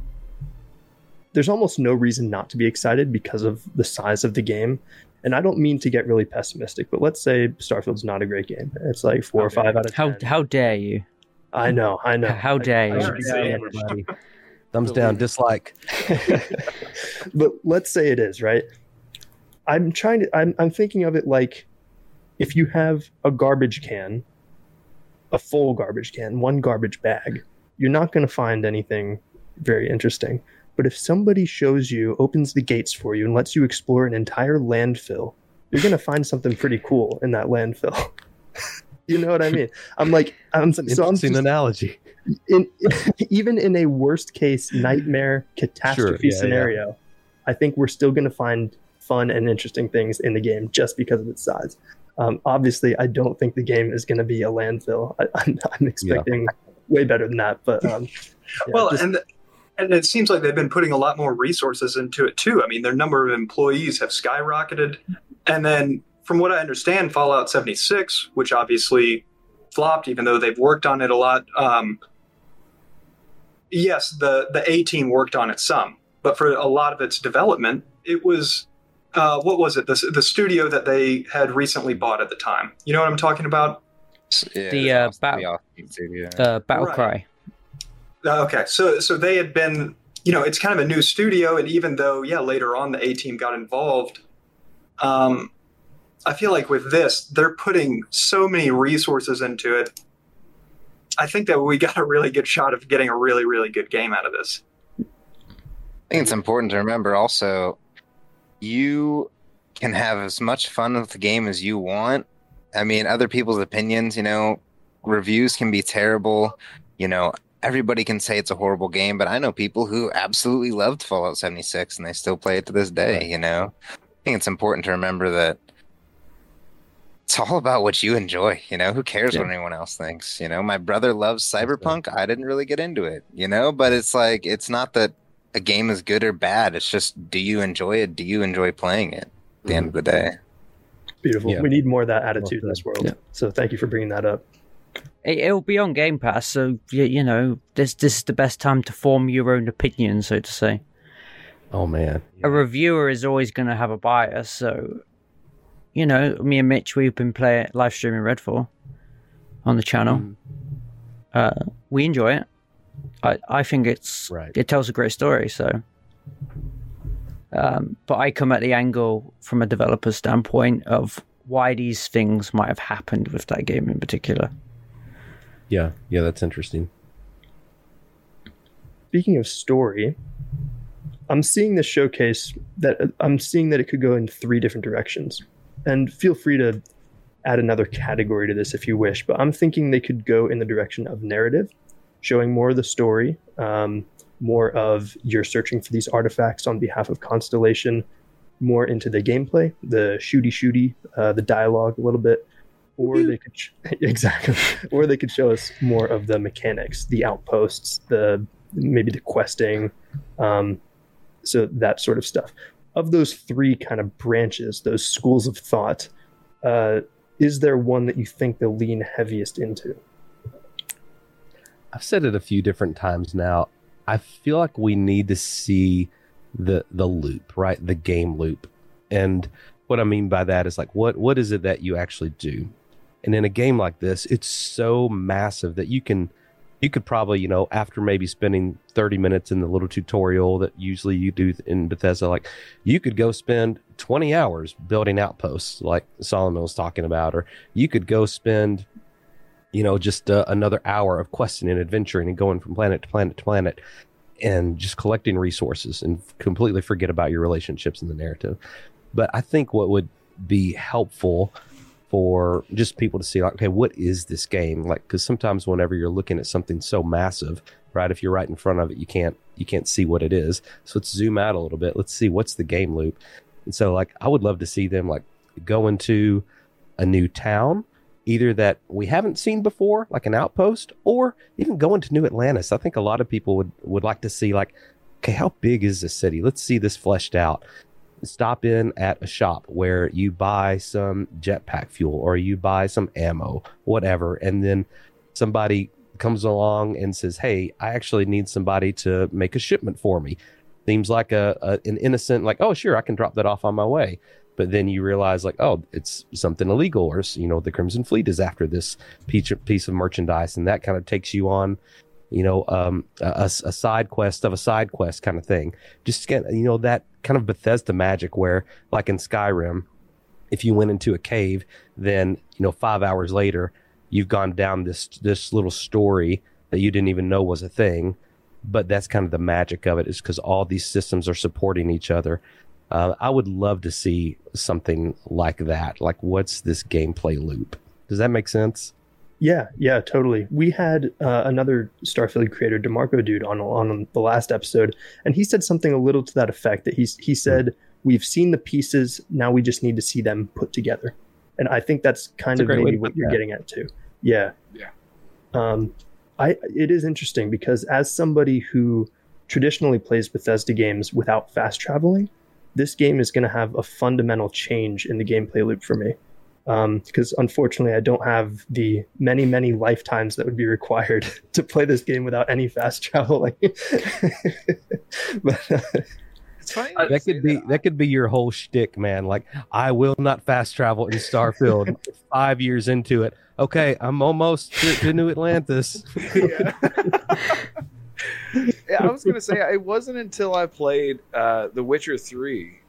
almost no reason not to be excited because of the size of the game. And I don't mean to get really pessimistic, but let's say Starfield's not a great game. It's like 4 or 5 out of 10. How dare you? I know. How dare you? Everybody. Thumbs down, dislike. But let's say it is, right? I'm thinking of it like if you have a garbage can, a full garbage can, one garbage bag, you're not going to find anything very interesting. But if somebody shows you, opens the gates for you, and lets you explore an entire landfill, you're going to find something pretty cool in that landfill. You know what I mean? It's an interesting analogy. Even in a worst case nightmare catastrophe scenario, I think we're still going to find fun and interesting things in the game just because of its size. Obviously, I don't think the game is going to be a landfill. I'm expecting way better than that. But and it seems like they've been putting a lot more resources into it too. I mean, their number of employees have skyrocketed. And then from what I understand, Fallout 76, which obviously flopped, even though they've worked on it a lot. Yes, the A team worked on it some, but for a lot of its development, it was, what was it? The studio that they had recently bought at the time. You know what I'm talking about? Yeah, Battle Cry. Okay, so they had been, it's kind of a new studio, and even though, later on the A-Team got involved, I feel like with this, they're putting so many resources into it, I think that we got a really good shot of getting a really, really good game out of this. I think it's important to remember also, you can have as much fun with the game as you want. I mean, other people's opinions, reviews can be terrible. Everybody can say it's a horrible game, but I know people who absolutely loved Fallout 76 and they still play it to this day, I think it's important to remember that it's all about what you enjoy, who cares what anyone else thinks? My brother loves Cyberpunk. I didn't really get into it, but it's like, it's not that a game is good or bad. It's just, do you enjoy it? Do you enjoy playing it at the end of the day? Beautiful. Yeah. We need more of that attitude in this world. Yeah. So thank you for bringing that up. It'll be on Game Pass, so this is the best time to form your own opinion, so to say. Oh man, a reviewer is always going to have a bias. So, me and Mitch, we've been live streaming Redfall on the channel. We enjoy it. I think it tells a great story. So, but I come at the angle from a developer standpoint of why these things might have happened with that game in particular. Yeah, that's interesting. Speaking of story, I'm seeing this showcase that it could go in 3 different directions. And feel free to add another category to this if you wish, but I'm thinking they could go in the direction of narrative, showing more of the story, more of you're searching for these artifacts on behalf of Constellation, more into the gameplay, the shooty, the dialogue a little bit. Or they could exactly, or they could show us more of the mechanics, the outposts, maybe the questing, so that sort of stuff. Of those 3 kind of branches, those schools of thought, is there one that you think they'll lean heaviest into? I've said it a few different times now. I feel like we need to see the loop, right? The game loop, and what I mean by that is like, what is it that you actually do? And in a game like this, it's so massive that you could probably, after maybe spending 30 minutes in the little tutorial that usually you do in Bethesda, like you could go spend 20 hours building outposts like Solomon was talking about, or you could go spend, just another hour of questing and adventuring and going from planet to planet to planet and just collecting resources and completely forget about your relationships in the narrative. But I think what would be helpful for just people to see, like, okay, what is this game like? Because sometimes whenever you're looking at something so massive, right, if you're right in front of it, you can't see what it is. So let's zoom out a little bit. Let's see what's the game loop. And so, like, I would love to see them like go into a new town, either that we haven't seen before, like an outpost, or even go into New Atlantis. I think a lot of people would like to see, like, okay, how big is this city? Let's see this fleshed out. Stop in at a shop where you buy some jetpack fuel or you buy some ammo, whatever, and then somebody comes along and says, hey, I actually need somebody to make a shipment for me. Seems like an innocent, like, oh, sure, I can drop that off on my way. But then you realize, like, oh, it's something illegal, or, the Crimson Fleet is after this piece of merchandise, and that kind of takes you on, a side quest of a side quest kind of thing. Just get, that kind of Bethesda magic where, like in Skyrim, if you went into a cave, then, 5 hours later, you've gone down this little story that you didn't even know was a thing. But that's kind of the magic of it, is because all these systems are supporting each other. I would love to see something like that. Like, what's this gameplay loop? Does that make sense? Yeah, totally. We had another Starfield creator, DeMarco dude, on the last episode, and he said something a little to that effect. That he said, we've seen the pieces, now we just need to see them put together. And I think that's kind of maybe what you're getting at too. Yeah. It is interesting because as somebody who traditionally plays Bethesda games without fast traveling, this game is going to have a fundamental change in the gameplay loop for me. Because unfortunately, I don't have the many, many lifetimes that would be required to play this game without any fast traveling. But, it's funny that could be your whole shtick, man. Like, I will not fast travel in Starfield. 5 years into it, okay, I'm almost to New Atlantis. Yeah, I was gonna say it wasn't until I played The Witcher 3.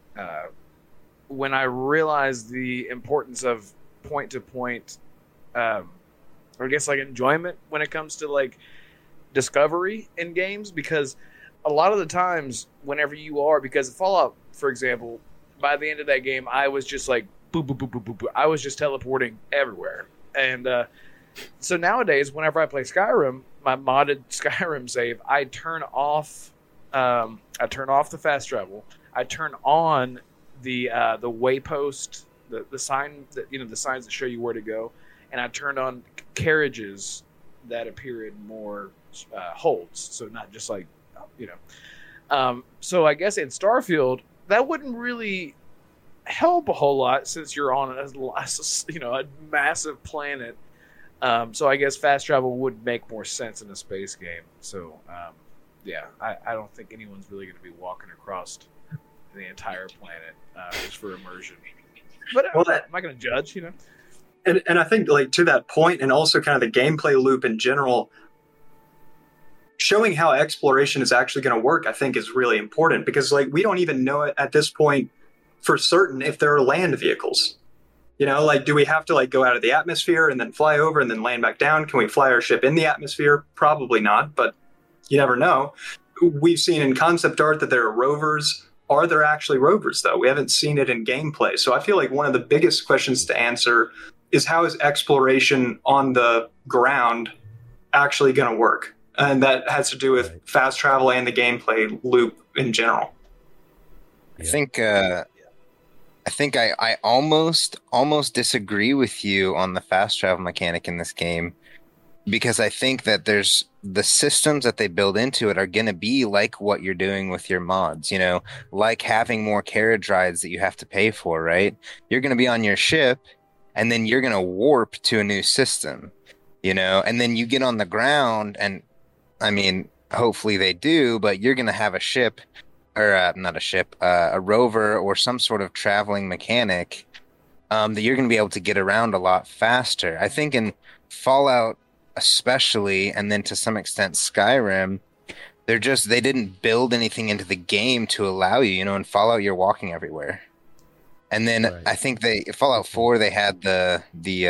When I realized the importance of point-to-point or I guess like enjoyment when it comes to like discovery in games, because a lot of the times whenever you are, because Fallout, for example, by the end of that game, I was just like boop, boop, boop, boop, boop, boop. I was just teleporting everywhere. And so nowadays, whenever I play Skyrim, my modded Skyrim save, I turn off the fast travel. I turn on the waypost, the sign that the signs that show you where to go, and I turned on carriages that appear in more holds, so not just like so I guess in Starfield that wouldn't really help a whole lot since you're on a massive planet. So I guess fast travel would make more sense in a space game. So I don't think anyone's really going to be walking across the entire planet just for immersion. But I'm not going to judge, And I think, like, to that point, and also kind of the gameplay loop in general, showing how exploration is actually going to work, I think, is really important, because, like, we don't even know it at this point for certain if there are land vehicles. Like, do we have to, like, go out of the atmosphere and then fly over and then land back down? Can we fly our ship in the atmosphere? Probably not, but you never know. We've seen in concept art that there are rovers. Are there actually rovers, though? We haven't seen it in gameplay. So I feel like one of the biggest questions to answer is, how is exploration on the ground actually going to work? And that has to do with fast travel and the gameplay loop in general. I think I almost disagree with you on the fast travel mechanic in this game, because I think that there's the systems that they build into it are going to be like what you're doing with your mods, like having more carriage rides that you have to pay for, right? You're going to be on your ship and then you're going to warp to a new system, and then you get on the ground, and I mean, hopefully they do, but you're going to have a ship, or not a ship, a rover or some sort of traveling mechanic that you're going to be able to get around a lot faster. I think in Fallout especially, and then to some extent Skyrim, they didn't build anything into the game to allow you, in Fallout you're walking everywhere. And then I think Fallout 4, they had the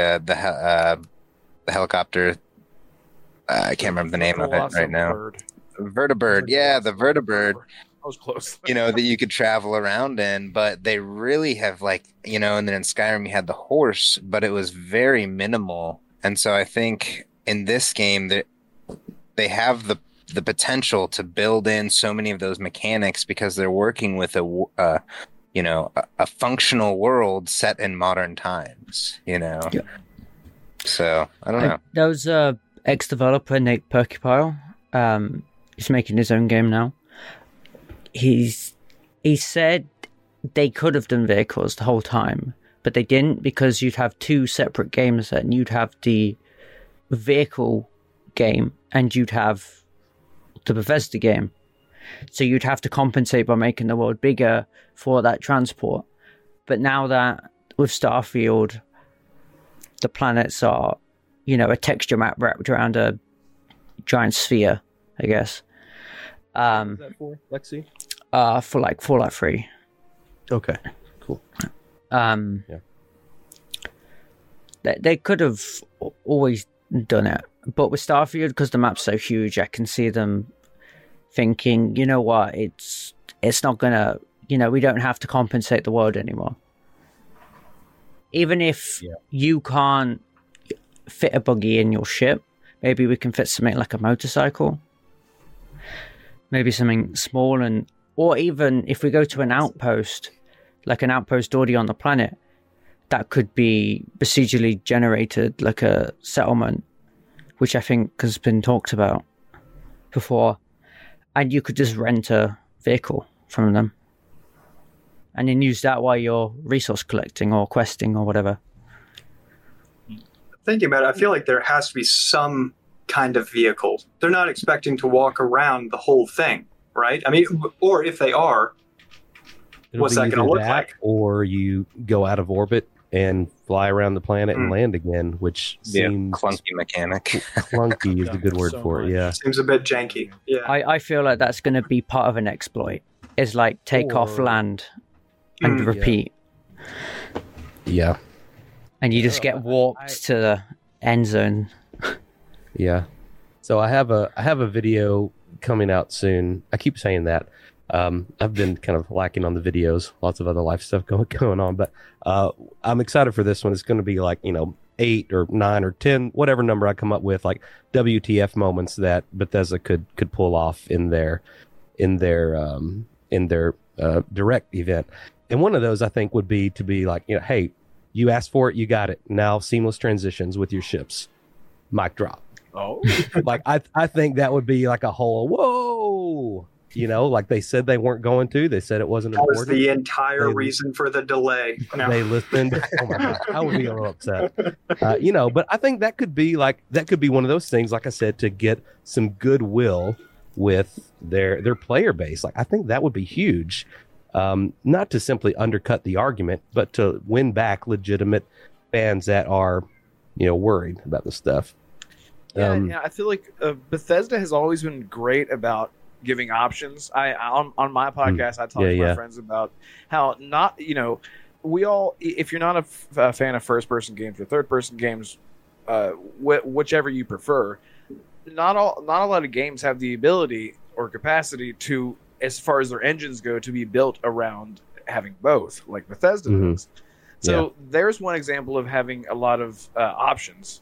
helicopter. I can't remember the name of it right now. Vertibird. Yeah, the Vertibird. I was close. That you could travel around in, but they really have and then in Skyrim you had the horse, but it was very minimal. And so I think in this game that they have the potential to build in so many of those mechanics, because they're working with a functional world set in modern times, Yeah. So I don't know. There was ex-developer Nate Perkypile. He's making his own game now. He said they could have done vehicles the whole time, but they didn't, because you'd have two separate games then. You'd have the vehicle game and you'd have the Bethesda game. So you'd have to compensate by making the world bigger for that transport. But now that with Starfield, the planets are, a texture map wrapped around a giant sphere, I guess. What is that for, Lexi? For like Fallout 3. Okay, cool. They could have always done it, but with Starfield, because the map's so huge, I can see them thinking, you know what, it's not gonna, we don't have to compensate the world anymore. Even if you can't fit a buggy in your ship, maybe we can fit something like a motorcycle, maybe something small, or even if we go to an outpost, like an outpost already on the planet, that could be procedurally generated, like a settlement, which I think has been talked about before. And you could just rent a vehicle from them and then use that while you're resource collecting or questing or whatever. Thinking about it, I feel like there has to be some kind of vehicle. They're not expecting to walk around the whole thing, right? I mean, or if they are, what's that going to look like? Or you go out of orbit and fly around the planet and land again, which seems clunky mechanic. Clunky is the good word for it. Yeah, seems a bit janky. Yeah, I feel like that's going to be part of an exploit. Is like take off, land, and repeat. Yeah, and you just get warped to the end zone. Yeah. So I have a video coming out soon. I keep saying that. I've been kind of lacking on the videos. Lots of other life stuff going on, but I'm excited for this one. It's going to be like 8 or 9 or 10, whatever number I come up with, like WTF moments that Bethesda could pull off in their direct event. And one of those I think would be to be like, hey, you asked for it, you got it. Now seamless transitions with your ships. Mic drop. Oh, Like I think that would be like a whole whoa. Like they said they weren't going to. They said it wasn't That was important. the entire reason for the delay. No. They listened. Oh my gosh, I would be a little upset. But I think that could be one of those things, like I said, to get some goodwill with their player base. Like I think that would be huge. Not to simply undercut the argument, but to win back legitimate fans that are, worried about the stuff. Yeah, I feel like Bethesda has always been great about giving options. On my podcast, I talk to my friends about how we all, if you're not a fan of first-person games or third-person games, whichever you prefer, not a lot of games have the ability or capacity to, as far as their engines go, to be built around having both, like Bethesda does. So there's one example of having a lot of options.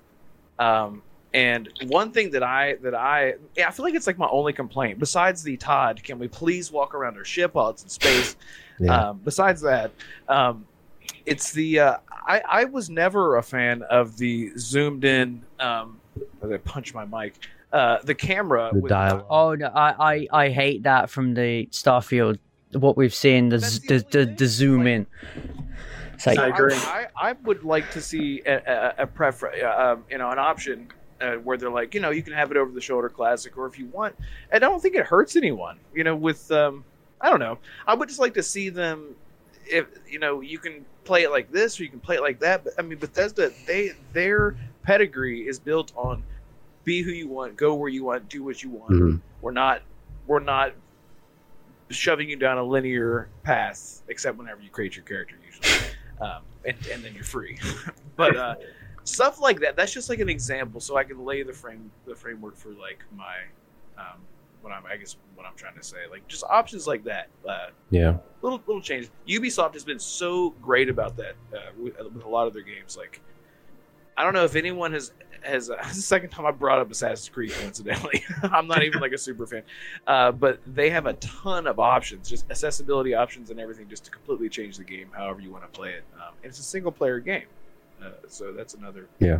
And one thing that I feel like it's like my only complaint, besides the Todd, can we please walk around our ship while it's in space? Besides that, it's the I was never a fan of the zoomed in. I punch my mic. The camera. The dialogue. Oh no, I hate that from the Starfield. What we've seen, the zoom in. It's like, I agree. I would like to see a an option. Where they're like, you can have it over the shoulder classic, or if you want, I don't think it hurts anyone, with, I don't know. I would just like to see them, if, you can play it like this, or you can play it like that. But I mean, Bethesda, their pedigree is built on be who you want, go where you want, do what you want. Mm-hmm. We're not shoving you down a linear path, except whenever you create your character, usually. And then you're free. But, stuff like that. That's just like an example, so I can lay the framework for like my, what I'm trying to say. Like just options like that. Little changes. Ubisoft has been so great about that with a lot of their games. Like, I don't know if anyone has. This is the second time I brought up Assassin's Creed, coincidentally. I'm not even like a super fan, but they have a ton of options, just accessibility options and everything, just to completely change the game however you want to play it. And it's a single player game. So that's another. Yeah.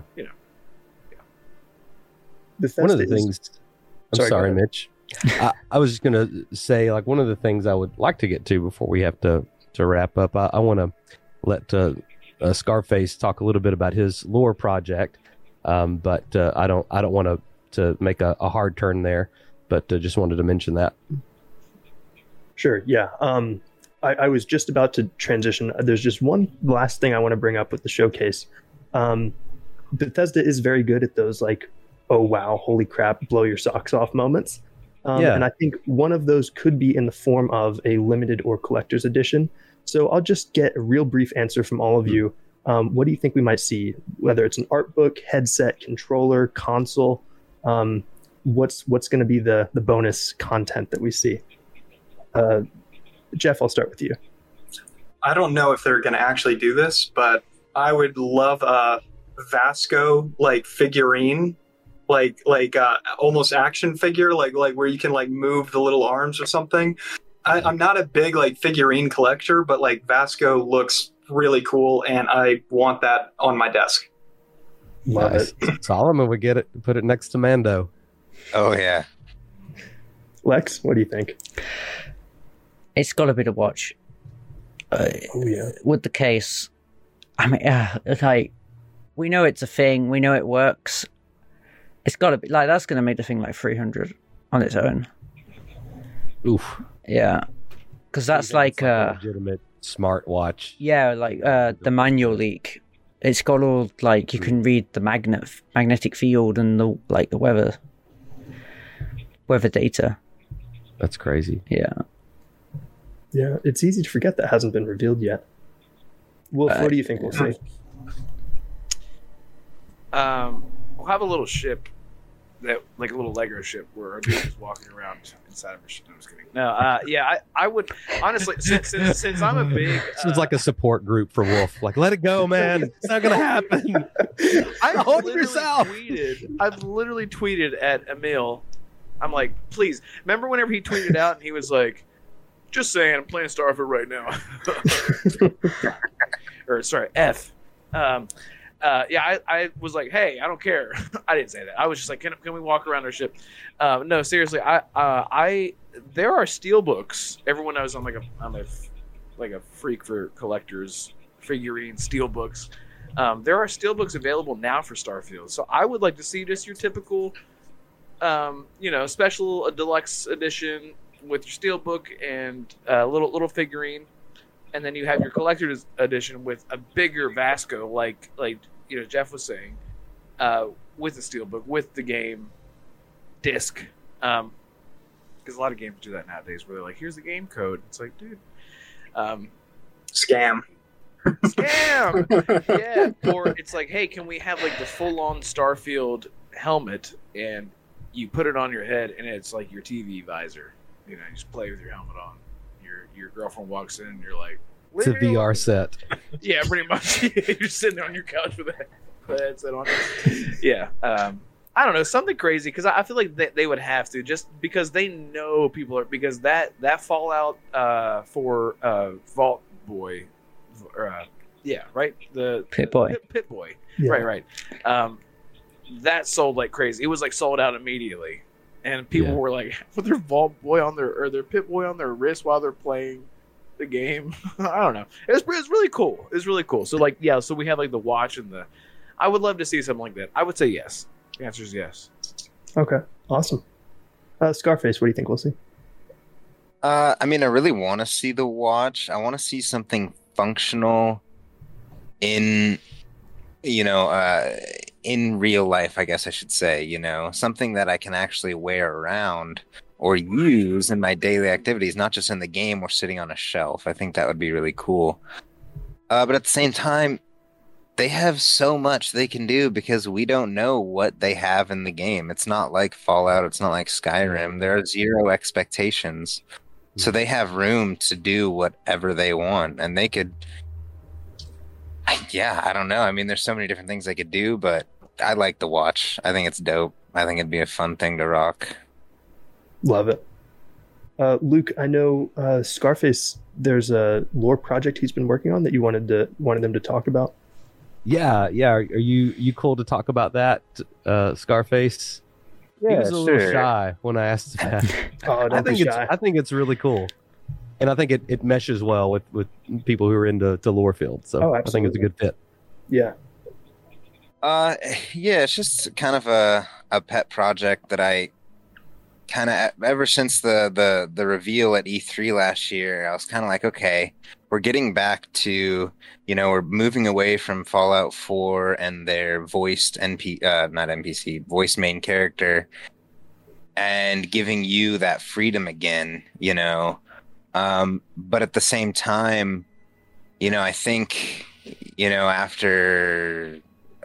One of the things. I'm sorry, Mitch. I was just gonna say, like, one of the things I would like to get to before we have to wrap up. I want to let Scarface talk a little bit about his lore project, but I don't want to make a hard turn there. But just wanted to mention that. Sure. Yeah. I was just about to transition. There's just one last thing I want to bring up with the showcase. Bethesda is very good at those, like, oh wow, holy crap, blow your socks off moments. And I think one of those could be in the form of a limited or collector's edition. So I'll just get a real brief answer from all of you. What do you think we might see? Whether it's an art book, headset, controller, console, what's going to be the bonus content that we see? Jeff, I'll start with you. I don't know if they're going to actually do this, but I would love a Vasco figurine, almost action figure, like where you can move the little arms or something. I'm not a big figurine collector, but Vasco looks really cool, and I want that on my desk. Love it. Solomon would get it, put it next to Mando. Oh yeah. Lex, what do you think? It's got to be to watch. With the case, I mean, we know it's a thing. We know it works. It's got to be that's going to make the thing 300 on its own. Oof. Yeah, because that's a legitimate smartwatch. Yeah, the manual leak. It's got all you can read the magnetic field and the weather data. That's crazy. Yeah. Yeah, it's easy to forget that hasn't been revealed yet. Wolf, what do you think we'll see? We'll have a little ship that like a little Lego ship where our dude is walking around inside of a ship. No, I'm just kidding. No, I would honestly since I'm a big This is like a support group for Wolf. Like, let it go, man. It's not gonna happen. Hold yourself. I've literally tweeted at Emil. I'm like, please. Remember whenever he tweeted out and he was like, "Just saying, I'm playing Starfield right now." Or sorry, F. I was like, hey, I don't care. I didn't say that. I was just like, can we walk around our ship? No, seriously, there are steel books. Everyone knows I'm a freak for collectors, figurines, steel books. There are steel books available now for Starfield. So I would like to see just your typical, special deluxe edition with your steel book and a little figurine. And then you have your collector's edition with a bigger Vasco, like Jeff was saying, with the steelbook, with the game disc. Because a lot of games do that nowadays, where they're like, "Here's the game code." It's like, dude, Scam. Yeah. Or it's like, hey, can we have like the full-on Starfield helmet, and you put it on your head, and it's like your TV visor. You just play with your helmet on. Your girlfriend walks in and you're like, It's a VR set. Yeah, pretty much. You're sitting there on your couch with a headset on. Yeah. I don't know, something crazy, because I feel like they would have to, just because they know people are, because that Fallout for Vault Boy, right? The Pit Boy. Pit Boy. Yeah. Right. That sold like crazy. It was like sold out immediately. And people were like, with their Vault Boy on their Pit Boy on their wrist while they're playing the game. I don't know. It's really cool. It's really cool. So like, yeah. So we have like the watch and I would love to see something like that. I would say yes. The answer is yes. Okay, awesome. Scarface, what do you think we'll see? I really want to see the watch. I want to see something functional in real life, I guess I should say, something that I can actually wear around or use in my daily activities, not just in the game or sitting on a shelf. I think that would be really cool. But at the same time, they have so much they can do because we don't know what they have in the game. It's not like Fallout. It's not like Skyrim. There are zero expectations. So they have room to do whatever they want. And they could... Yeah, I don't know. I mean, there's so many different things they could do, but I like the watch. I think it's dope. I think it'd be a fun thing to rock. Love it. Luke, I know Scarface, there's a lore project he's been working on that you wanted them to talk about. Yeah. Are you cool to talk about that, Scarface? Yeah, he was a little sure. shy when I asked him that. Oh, don't be shy. I think it's really cool. And I think it meshes well with people who are into lore field. So I think it's a good fit. Yeah. Yeah, it's just kind of a pet project that I kind of, ever since the reveal at E3 last year, I was kind of like, okay, we're getting back to, we're moving away from Fallout 4 and their voiced voiced main character, and giving you that freedom again, but at the same time, I think, after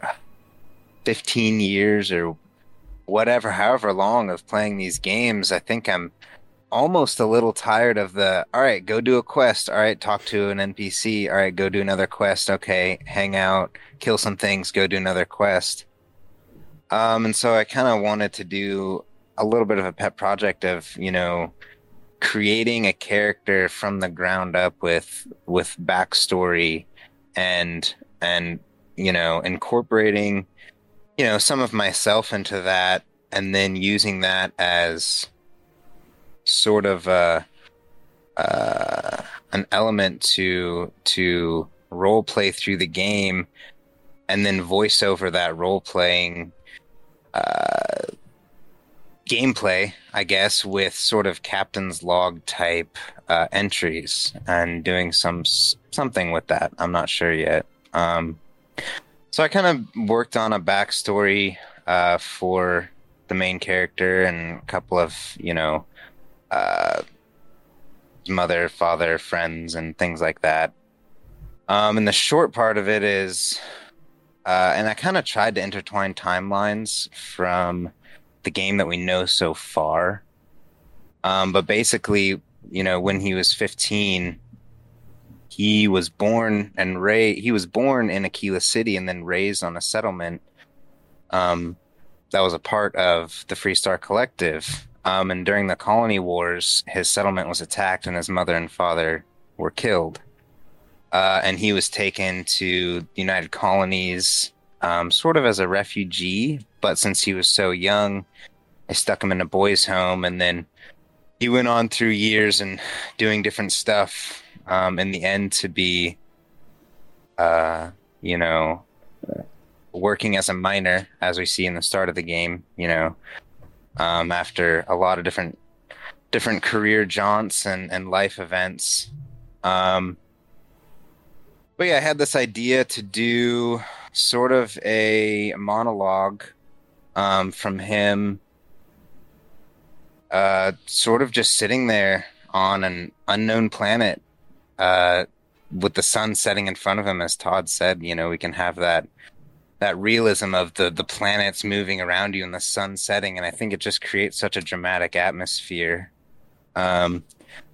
15 years or whatever, however long of playing these games, I think I'm almost a little tired of all right, go do a quest. All right, talk to an NPC. All right, go do another quest. Okay, hang out, kill some things, go do another quest. And so I kind of wanted to do a little bit of a pet project of, creating a character from the ground up with backstory and incorporating, some of myself into that, and then using that as sort of an element to role play through the game, and then voice over that role playing gameplay, I guess, with sort of captain's log type entries, and doing something with that. I'm not sure yet. So I kind of worked on a backstory for the main character and a couple of, mother, father, friends, and things like that. And the short part of it is, and I kind of tried to intertwine timelines from the game that we know so far. But basically, when he was 15, he was born he was born in Aquila City and then raised on a settlement that was a part of the Freestar Collective. And during the Colony Wars, his settlement was attacked and his mother and father were killed. And he was taken to the United Colonies sort of as a refugee, but since he was so young, they stuck him in a boys' home, and then he went on through years and doing different stuff in the end to be, working as a miner, as we see in the start of the game, after a lot of different career jaunts and life events. But yeah, I had this idea to do sort of a monologue from him, sort of just sitting there on an unknown planet with the sun setting in front of him. As Todd said, we can have that realism of the planets moving around you and the sun setting, and I think it just creates such a dramatic atmosphere. So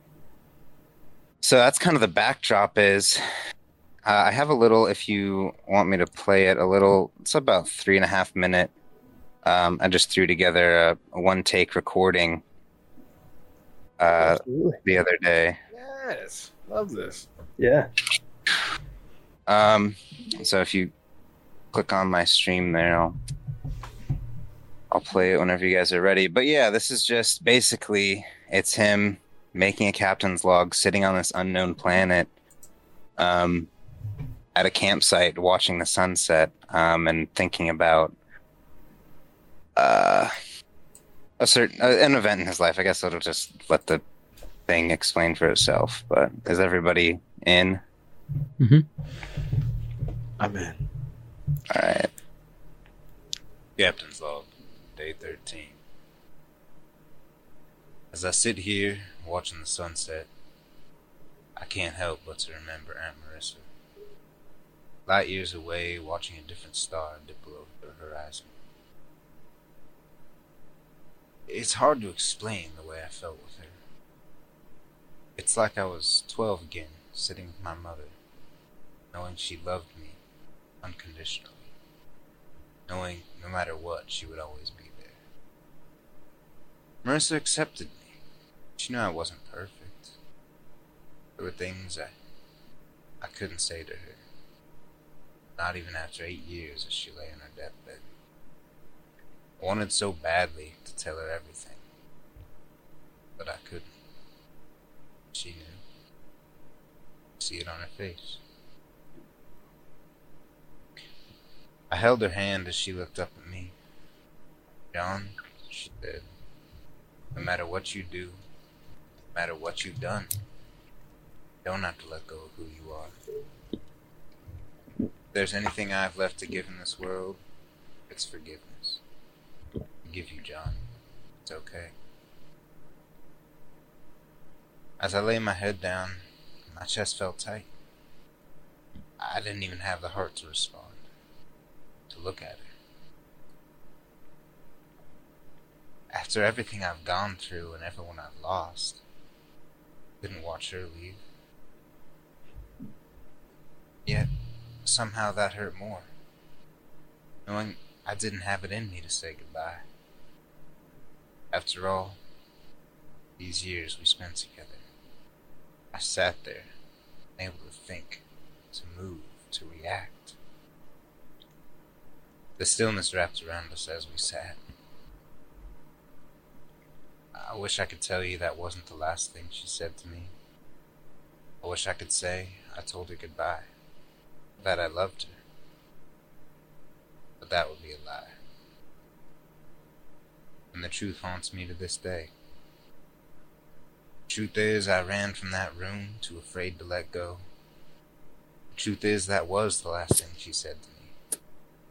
that's kind of the backdrop is... I have a little, if you want me to play it, it's about 3.5 minute. I just threw together a one-take recording the other day. Yes, love this. Yeah. So if you click on my stream there, I'll play it whenever you guys are ready. But yeah, this is just basically, it's him making a captain's log, sitting on this unknown planet, at a campsite, watching the sunset, and thinking about an event in his life. I guess it'll just let the thing explain for itself. But is everybody in? Mm-hmm. I'm in. All right. Captain's log, day 13. As I sit here watching the sunset, I can't help but to remember Aunt Marissa. Light years away, watching a different star dip below the horizon. It's hard to explain the way I felt with her. It's like I was 12 again, sitting with my mother, knowing she loved me unconditionally, knowing no matter what, she would always be there. Marissa accepted me. She knew I wasn't perfect. There were things I couldn't say to her. Not even after 8 years as she lay on her deathbed. I wanted so badly to tell her everything, but I couldn't. She knew. See it on her face. I held her hand as she looked up at me. "John," she said, "no matter what you do, no matter what you've done, you don't have to let go of who you are. If there's anything I've left to give in this world, it's forgiveness. I give you, John. It's okay." As I lay my head down, my chest felt tight. I didn't even have the heart to respond, to look at her. After everything I've gone through and everyone I've lost, I couldn't watch her leave. Yet, somehow that hurt more, knowing I didn't have it in me to say goodbye. After all, these years we spent together, I sat there, unable to think, to move, to react. The stillness wrapped around us as we sat. I wish I could tell you that wasn't the last thing she said to me. I wish I could say I told her goodbye, that I loved her. But that would be a lie. And the truth haunts me to this day. The truth is, I ran from that room, too afraid to let go. The truth is, that was the last thing she said to me.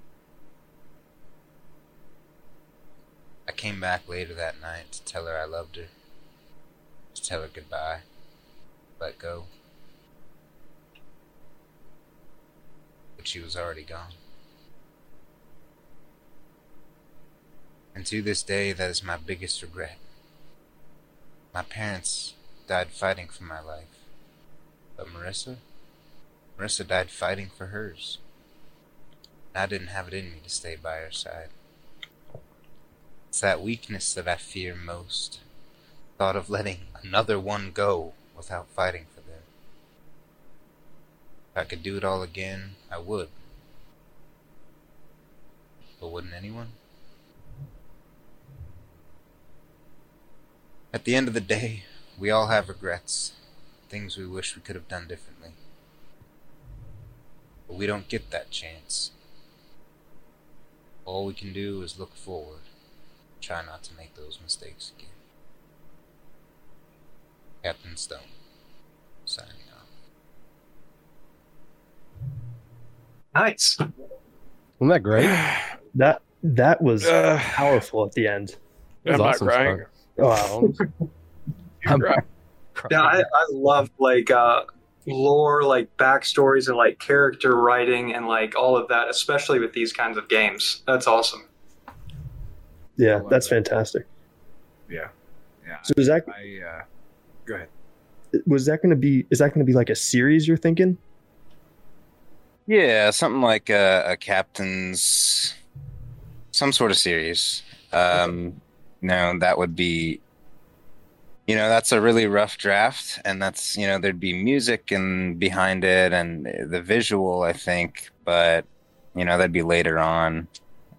I came back later that night to tell her I loved her, to tell her goodbye, let go. But she was already gone. And to this day, that is my biggest regret. My parents died fighting for my life. But Marissa died fighting for hers. And I didn't have it in me to stay by her side. It's that weakness that I fear most. Thought of letting another one go without fighting for them. If I could do it all again, I would. But wouldn't anyone? At the end of the day, we all have regrets. Things we wish we could have done differently. But we don't get that chance. All we can do is look forward. Try not to make those mistakes again. Captain Stone, signing off. Nice. Wasn't that great? That was powerful at the end. That was I'm awesome, not crying. Wow. I'm Yeah, I love like lore, like backstories, and like character writing, and like all of that, especially with these kinds of games. That's awesome. Yeah, love that's that. fantastic. Yeah. So is that Go ahead. is that going to be like a series you're thinking? Yeah, something like Captain's, some sort of series. That would be, that's a really rough draft, and that's, there'd be music and behind it and the visual, I think, but, that'd be later on.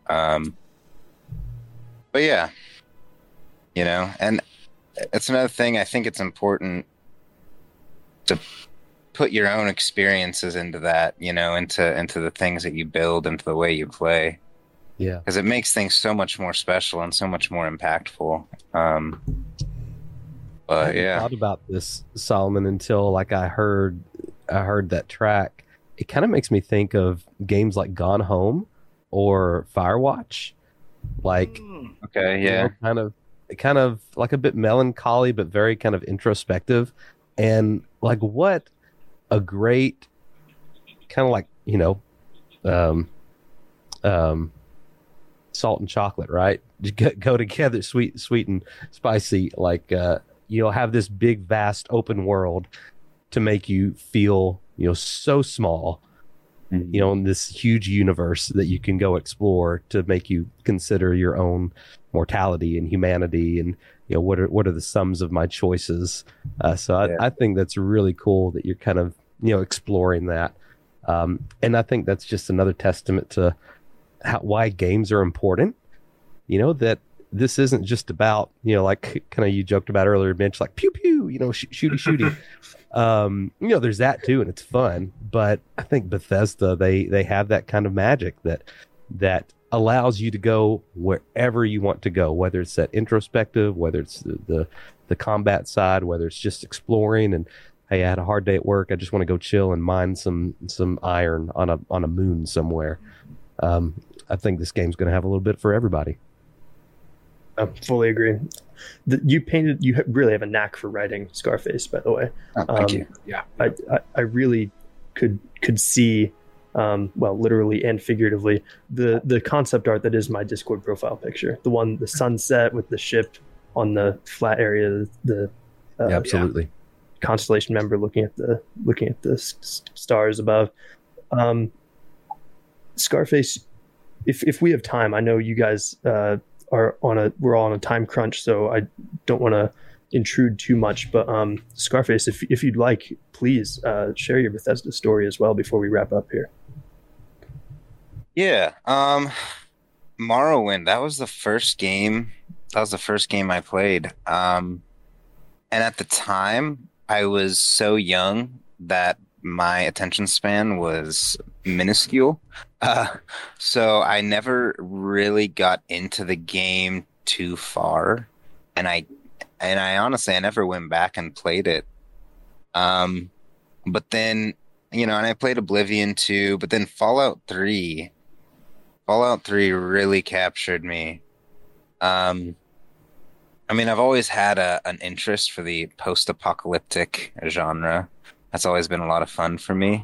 But yeah, and it's another thing. I think it's important to put your own experiences into that, into the things that you build, into the way you play. Yeah. Because it makes things so much more special and so much more impactful. I But hadn't yeah, thought about this, Solomon, until like I heard that track. It kind of makes me think of games like Gone Home or Firewatch. Like, okay, yeah, kind of like a bit melancholy, but very kind of introspective. And like, what a great kind of like, salt and chocolate, right? Go together, sweet and spicy. Like, have this big, vast, open world to make you feel, so small, in this huge universe that you can go explore, to make you consider your own mortality and humanity, and what are the sums of my choices. I think that's really cool that you're kind of exploring that, and I think that's just another testament to why games are important. That this isn't just about like kind of you joked about earlier, Mitch, like pew pew, shooty. There's that too, and it's fun. But I think Bethesda, they have that kind of magic that allows you to go wherever you want to go, whether it's that introspective, whether it's the combat side, whether it's just exploring and, hey, I had a hard day at work, I just want to go chill and mine some iron on a moon somewhere. I think this game's going to have a little bit for everybody. I fully agree. You really have a knack for writing, Scarface, by the way. oh, thank you. Yeah. I really could see, literally and figuratively, the concept art that is my Discord profile picture. The sunset with the ship on the flat area, Absolutely. constellation member looking at the stars above. Scarface, if we have time, I know you guys we're all on a time crunch, so I don't want to intrude too much, but Scarface, if you'd like, please share your Bethesda story as well before we wrap up here. Yeah. Morrowind, that was the first game I played. And at the time, I was so young that my attention span was minuscule. So I never really got into the game too far. And I honestly, I never went back and played it. But then, and I played Oblivion too, but then Fallout 3 really captured me. I've always had an interest for the post-apocalyptic genre. That's always been a lot of fun for me.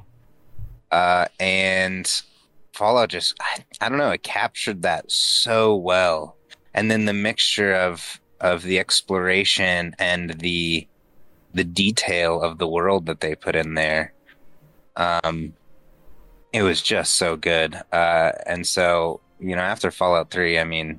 And Fallout just, I don't know, it captured that so well. and then the mixture of the exploration and the detail of the world that they put in there. It was just so good. And so, after Fallout 3, I mean,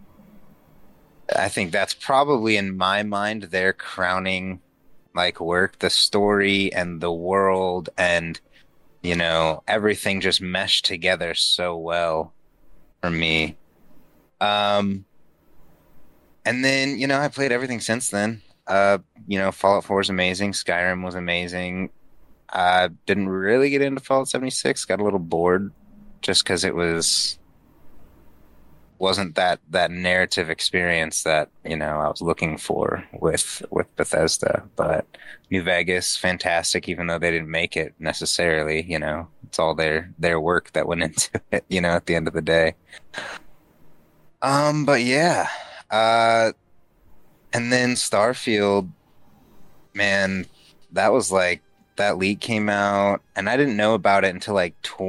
I think that's probably in my mind their crowning work, the story and the world and everything just meshed together so well for me. And then I played everything since then. Fallout 4 was amazing, Skyrim was amazing. I didn't really get into Fallout 76, got a little bored just because it wasn't that narrative experience that I was looking for with Bethesda. But New Vegas, fantastic, even though they didn't make it necessarily. It's all their work that went into it. At the end of the day. But yeah, and then Starfield, man, that was that leak came out, and I didn't know about it until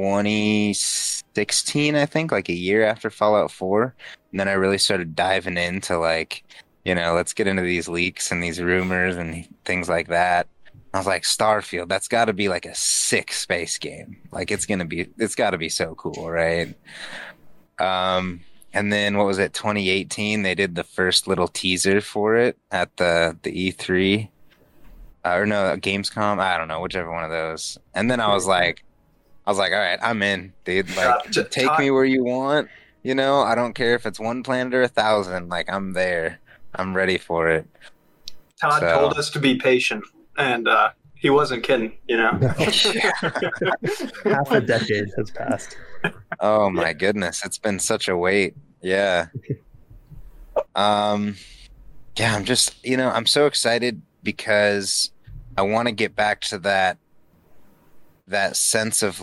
2016, I think, a year after Fallout 4. And then I really started diving into let's get into these leaks and these rumors and things like that. I was like, Starfield, that's got to be a sick space game. It's got to be so cool, right? And then what was it, 2018? They did the first little teaser for it at the E3. Or no, Gamescom. I don't know, whichever one of those. And then I was like, all right, I'm in, dude. Take me where you want. I don't care if it's one planet or 1,000. I'm there. I'm ready for it. Todd told us to be patient, and he wasn't kidding. Half a decade has passed. Oh my goodness, it's been such a wait. Yeah. I'm just, I'm so excited because I want to get back to that sense of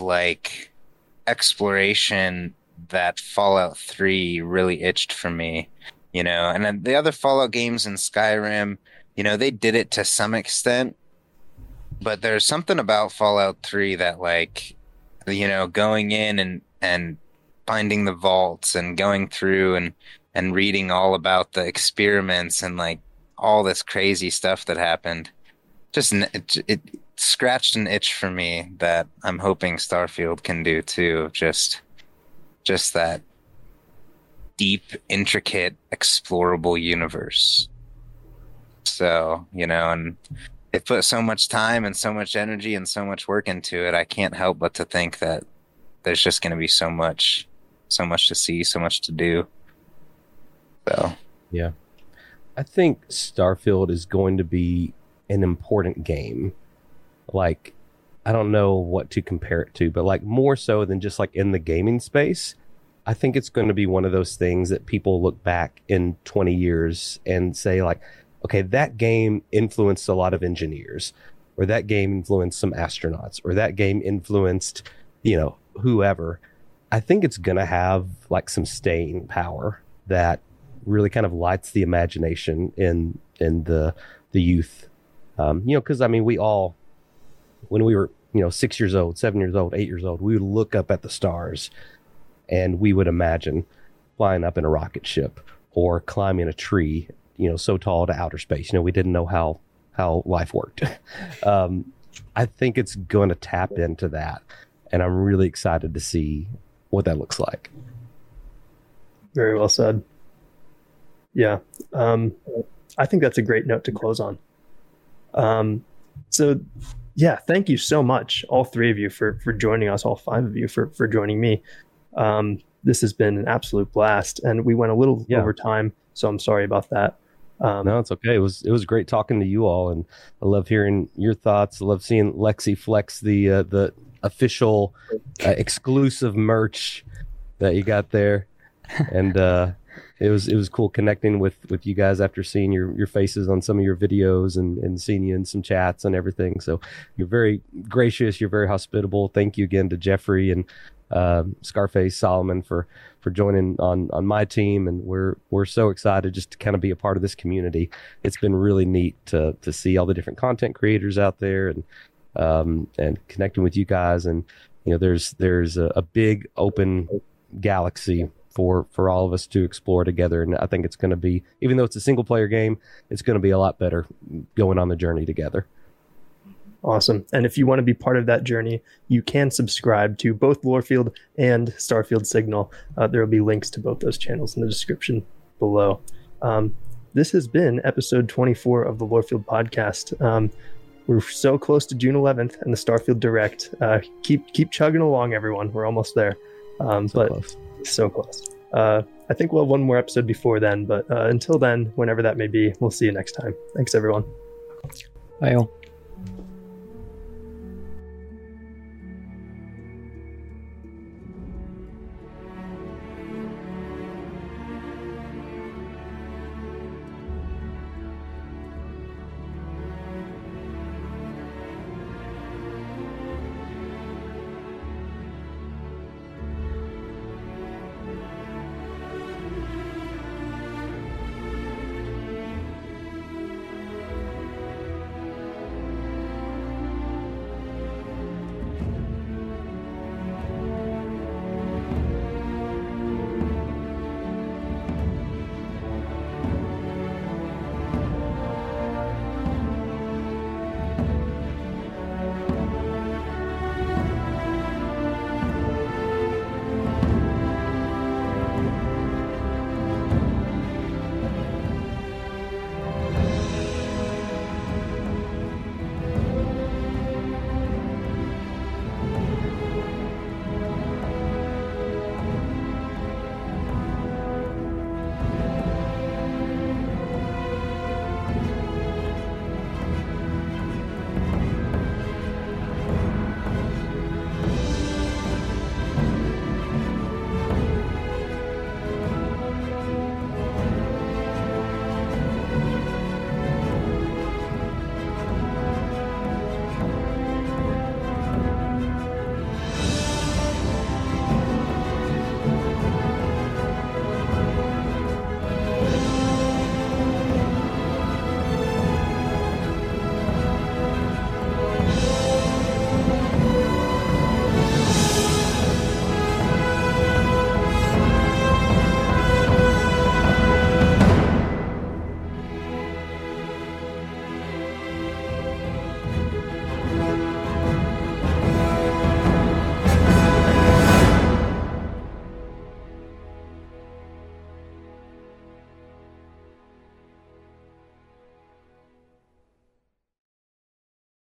exploration that Fallout 3 really itched for me, and then the other Fallout games in Skyrim, they did it to some extent, but there's something about Fallout 3 that going in and finding the vaults and going through and reading all about the experiments and all this crazy stuff that happened. Just it scratched an itch for me that I'm hoping Starfield can do too. Just that deep, intricate, explorable universe. So, and they put so much time and so much energy and so much work into it. I can't help but to think that there's just going to be so much to see, so much to do. So, yeah. I think Starfield is going to be an important game. I don't know what to compare it to, but more so than just in the gaming space. I think it's going to be one of those things that people look back in 20 years and say okay, that game influenced a lot of engineers, or that game influenced some astronauts, or that game influenced, whoever. I think it's going to have some staying power that really kind of lights the imagination in the youth. Because we all, when we were 6 years old, 7 years old, 8 years old, we would look up at the stars and we would imagine flying up in a rocket ship or climbing a tree, so tall to outer space. We didn't know how life worked. I think it's going to tap into that, and I'm really excited to see what that looks like. Very well said. Yeah. I think that's a great note to close on. So yeah, thank you so much, all three of you, for joining us, all five of you for joining me. This has been an absolute blast, and we went a little over time, so I'm sorry about that. No, it's okay. It was great talking to you all, and I love hearing your thoughts. I love seeing Lexi flex the official exclusive merch that you got there, and it was cool connecting with you guys after seeing your faces on some of your videos and seeing you in some chats and everything. So you're very gracious. You're very hospitable. Thank you again to Jeffrey and Scarface Solomon for joining on my team, and we're so excited just to kind of be a part of this community. It's been really neat to see all the different content creators out there and connecting with you guys. And there's a big open galaxy for all of us to explore together. And I think it's going to be, even though it's a single player game, it's going to be a lot better going on the journey together. Awesome. And if you want to be part of that journey, you can subscribe to both Lorefield and Starfield Signal. There will be links to both those channels in the description below. This has been episode 24 of the Lorefield podcast. We're so close to June 11th and the Starfield Direct. Keep chugging along, everyone. We're almost there. Close. So close. I think we'll have one more episode before then, but until then, whenever that may be, we'll see you next time. Thanks, everyone. Bye all.